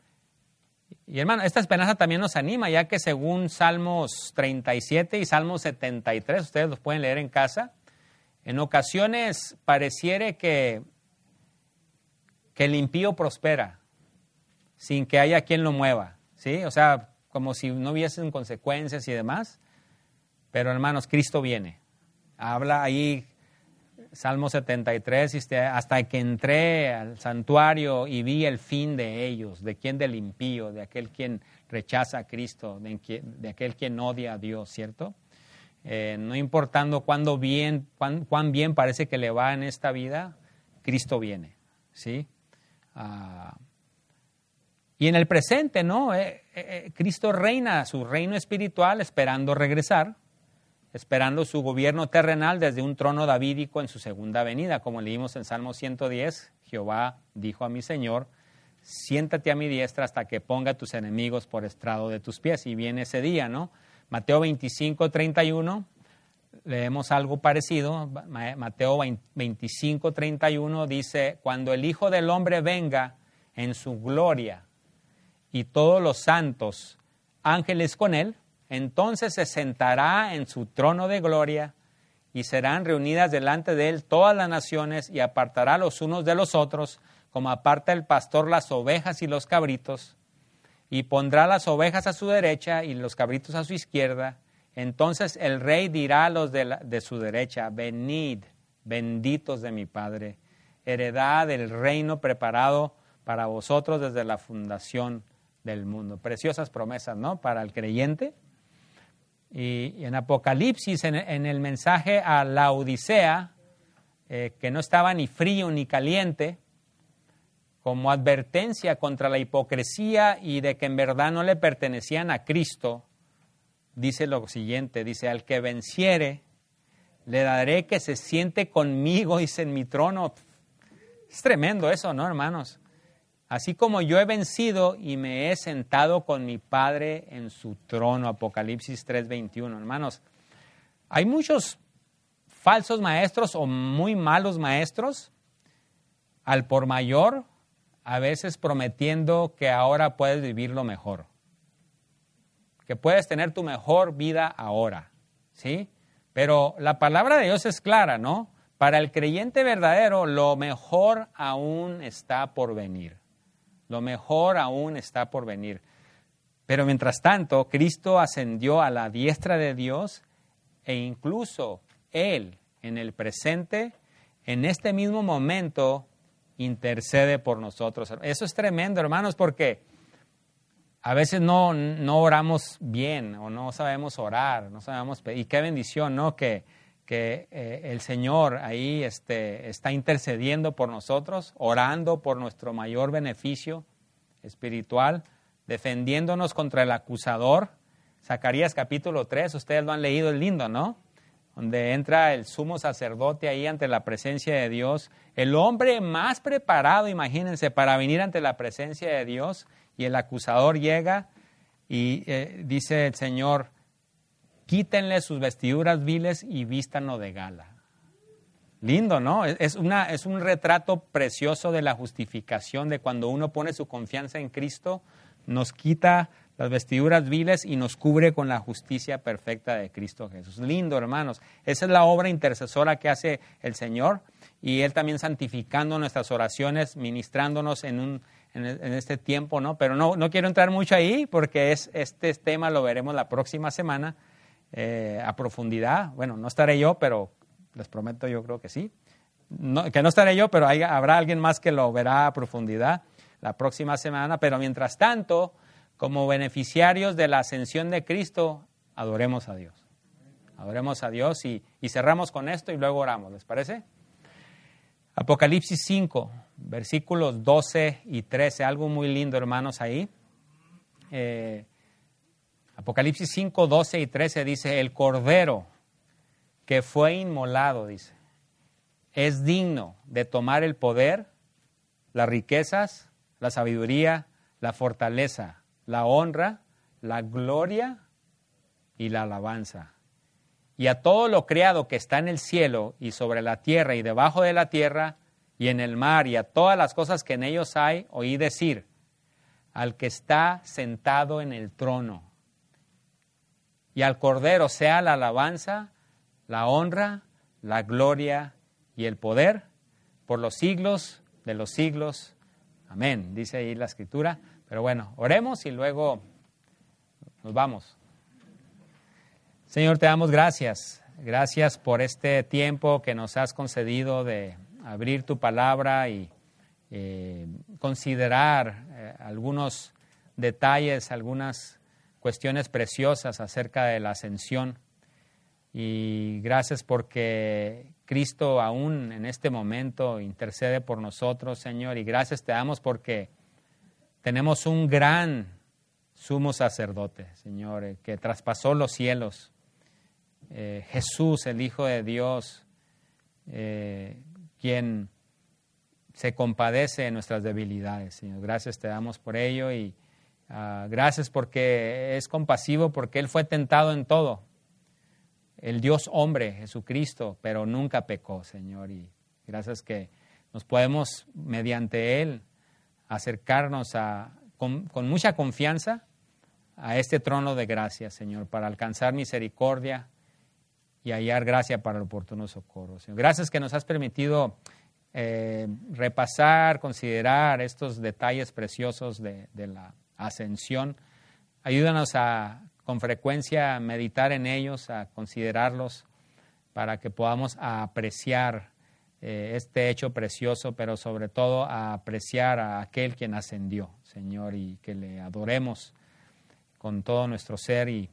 Y hermano, esta esperanza también nos anima, ya que según Salmos treinta y siete y Salmos setenta y tres, ustedes los pueden leer en casa, en ocasiones pareciere que, que el impío prospera sin que haya quien lo mueva, ¿sí? O sea, como si no hubiesen consecuencias y demás. Pero hermanos, Cristo viene. Habla ahí, Salmo setenta y tres, hasta que entré al santuario y vi el fin de ellos, de quien del impío, de aquel quien rechaza a Cristo, de, quien, de aquel quien odia a Dios, ¿cierto? Eh, no importando cuándo bien, cuán, cuán bien parece que le va en esta vida, Cristo viene, ¿sí? Uh, y en el presente, ¿no? Eh, eh, Cristo reina su reino espiritual esperando regresar, esperando su gobierno terrenal desde un trono davídico en su segunda venida. Como leímos en Salmo ciento diez, Jehová dijo a mi Señor, siéntate a mi diestra hasta que ponga a tus enemigos por estrado de tus pies. Y viene ese día, ¿no? Mateo veinticinco, treinta y uno, leemos algo parecido. Mateo veinticinco, treinta y uno dice, cuando el Hijo del Hombre venga en su gloria y todos los santos ángeles con él, entonces se sentará en su trono de gloria y serán reunidas delante de él todas las naciones y apartará los unos de los otros, como aparta el pastor las ovejas y los cabritos, y pondrá las ovejas a su derecha y los cabritos a su izquierda. Entonces el rey dirá a los de, la, de su derecha, venid, benditos de mi Padre, heredad del reino preparado para vosotros desde la fundación del mundo. Preciosas promesas, ¿no? Para el creyente. Y, y en Apocalipsis, en, en el mensaje a la Odisea, eh, que no estaba ni frío ni caliente, como advertencia contra la hipocresía y de que en verdad no le pertenecían a Cristo, dice lo siguiente, dice, al que venciere, le daré que se siente conmigo, dice, en mi trono. Es tremendo eso, ¿no, hermanos? Así como yo he vencido y me he sentado con mi Padre en su trono. Apocalipsis tres veintiuno. Hermanos, hay muchos falsos maestros o muy malos maestros al por mayor, a veces prometiendo que ahora puedes vivirlo mejor. Que puedes tener tu mejor vida ahora, ¿sí? Pero la palabra de Dios es clara, ¿no? Para el creyente verdadero, lo mejor aún está por venir. Lo mejor aún está por venir. Pero mientras tanto, Cristo ascendió a la diestra de Dios e incluso Él, en el presente, en este mismo momento, intercede por nosotros. Eso es tremendo, hermanos, porque a veces no, no oramos bien o no sabemos orar, no sabemos pedir. Y qué bendición, ¿no? Que, que eh, el Señor ahí este, está intercediendo por nosotros, orando por nuestro mayor beneficio espiritual, defendiéndonos contra el acusador. Zacarías capítulo tres, ustedes lo han leído, es lindo, ¿no? Donde entra el sumo sacerdote ahí ante la presencia de Dios, el hombre más preparado, imagínense, para venir ante la presencia de Dios, y el acusador llega y eh, dice el Señor, quítenle sus vestiduras viles y vístanlo de gala. Lindo, ¿no? Es, una, es un retrato precioso de la justificación, de cuando uno pone su confianza en Cristo, nos quita las vestiduras viles y nos cubre con la justicia perfecta de Cristo Jesús. Lindo, hermanos. Esa es la obra intercesora que hace el Señor, y Él también santificando nuestras oraciones, ministrándonos en, un, en, en este tiempo, ¿no? Pero no, no quiero entrar mucho ahí porque es, este tema lo veremos la próxima semana eh, a profundidad. Bueno, no estaré yo, pero les prometo, yo creo que sí. No, que no estaré yo, pero hay, habrá alguien más que lo verá a profundidad la próxima semana. Pero mientras tanto, como beneficiarios de la ascensión de Cristo, adoremos a Dios. Adoremos a Dios y, y cerramos con esto y luego oramos, ¿les parece? Apocalipsis cinco, versículos doce y trece, algo muy lindo, hermanos, ahí. Eh, Apocalipsis cinco, doce y trece dice, el Cordero que fue inmolado, dice, es digno de tomar el poder, las riquezas, la sabiduría, la fortaleza, la honra, la gloria y la alabanza. Y a todo lo creado que está en el cielo y sobre la tierra y debajo de la tierra y en el mar y a todas las cosas que en ellos hay, oí decir, al que está sentado en el trono y al Cordero sea la alabanza, la honra, la gloria y el poder por los siglos de los siglos. Amén, dice ahí la Escritura. Pero bueno, oremos y luego nos vamos. Señor, te damos gracias. Gracias por este tiempo que nos has concedido de abrir tu palabra y eh, considerar eh, algunos detalles, algunas cuestiones preciosas acerca de la ascensión. Y gracias porque Cristo aún en este momento intercede por nosotros, Señor. Y gracias te damos porque tenemos un gran sumo sacerdote, Señor, que traspasó los cielos. Eh, Jesús, el Hijo de Dios, eh, quien se compadece de nuestras debilidades, Señor. Gracias te damos por ello y uh, gracias porque es compasivo, porque Él fue tentado en todo. El Dios hombre, Jesucristo, pero nunca pecó, Señor. Y gracias que nos podemos, mediante Él, acercarnos a, con, con mucha confianza a este trono de gracia, Señor, para alcanzar misericordia y hallar gracia para el oportuno socorro, Señor. Gracias que nos has permitido eh, repasar, considerar estos detalles preciosos de, de la ascensión. Ayúdanos a con frecuencia meditar en ellos, a considerarlos, para que podamos apreciar eh, este hecho precioso, pero sobre todo a apreciar a aquel quien ascendió, Señor, y que le adoremos con todo nuestro ser. Y,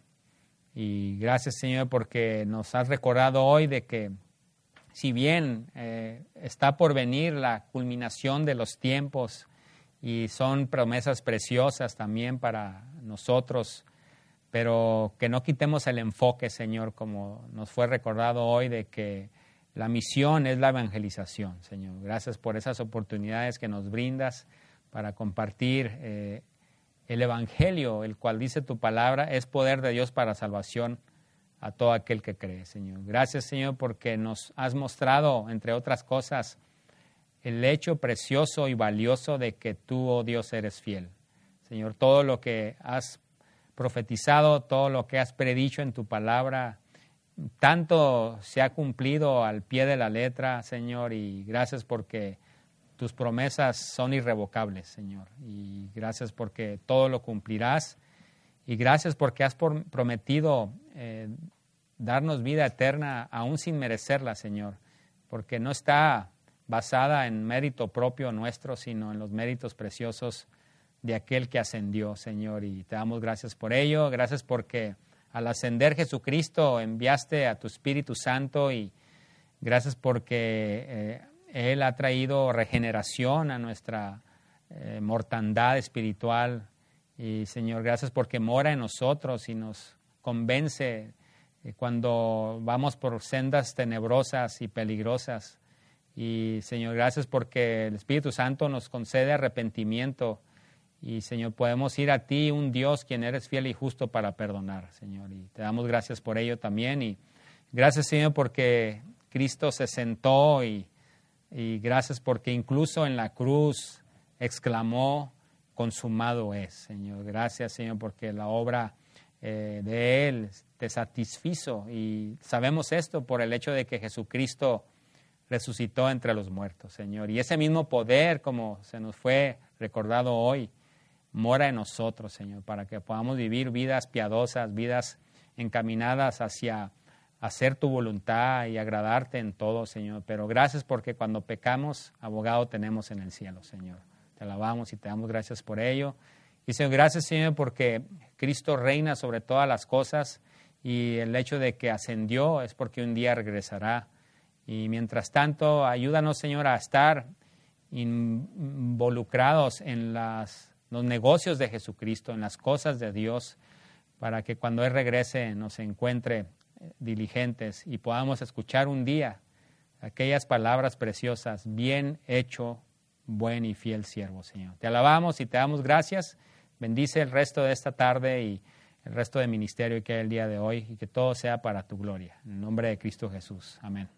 y gracias, Señor, porque nos has recordado hoy de que si bien eh, está por venir la culminación de los tiempos y son promesas preciosas también para nosotros, pero que no quitemos el enfoque, Señor, como nos fue recordado hoy, de que la misión es la evangelización, Señor. Gracias por esas oportunidades que nos brindas para compartir eh, el evangelio, el cual dice tu palabra, es poder de Dios para salvación a todo aquel que cree, Señor. Gracias, Señor, porque nos has mostrado, entre otras cosas, el hecho precioso y valioso de que tú, oh Dios, eres fiel. Señor, todo lo que has profetizado, todo lo que has predicho en tu palabra, tanto se ha cumplido al pie de la letra, Señor, y gracias porque tus promesas son irrevocables, Señor, y gracias porque todo lo cumplirás, y gracias porque has por, prometido eh, darnos vida eterna aún sin merecerla, Señor, porque no está basada en mérito propio nuestro, sino en los méritos preciosos de aquel que ascendió, Señor, y te damos gracias por ello. Gracias porque al ascender Jesucristo enviaste a tu Espíritu Santo y gracias porque eh, Él ha traído regeneración a nuestra eh, mortandad espiritual y, Señor, gracias porque mora en nosotros y nos convence eh, cuando vamos por sendas tenebrosas y peligrosas y, Señor, gracias porque el Espíritu Santo nos concede arrepentimiento. Y, Señor, podemos ir a ti, un Dios, quien eres fiel y justo para perdonar, Señor. Y te damos gracias por ello también. Y gracias, Señor, porque Cristo se sentó y, y gracias porque incluso en la cruz exclamó, consumado es, Señor. Gracias, Señor, porque la obra eh, de Él te satisfizo. Y sabemos esto por el hecho de que Jesucristo resucitó entre los muertos, Señor. Y ese mismo poder, como se nos fue recordado hoy, mora en nosotros, Señor, para que podamos vivir vidas piadosas, vidas encaminadas hacia hacer tu voluntad y agradarte en todo, Señor. Pero gracias porque cuando pecamos, abogado tenemos en el cielo, Señor. Te alabamos y te damos gracias por ello. Y, Señor, gracias, Señor, porque Cristo reina sobre todas las cosas y el hecho de que ascendió es porque un día regresará. Y mientras tanto, ayúdanos, Señor, a estar involucrados en las, los negocios de Jesucristo, en las cosas de Dios, para que cuando Él regrese nos encuentre diligentes y podamos escuchar un día aquellas palabras preciosas: bien hecho, buen y fiel siervo, Señor. Te alabamos y te damos gracias. Bendice el resto de esta tarde y el resto del ministerio que hay el día de hoy, y que todo sea para tu gloria. En el nombre de Cristo Jesús. Amén.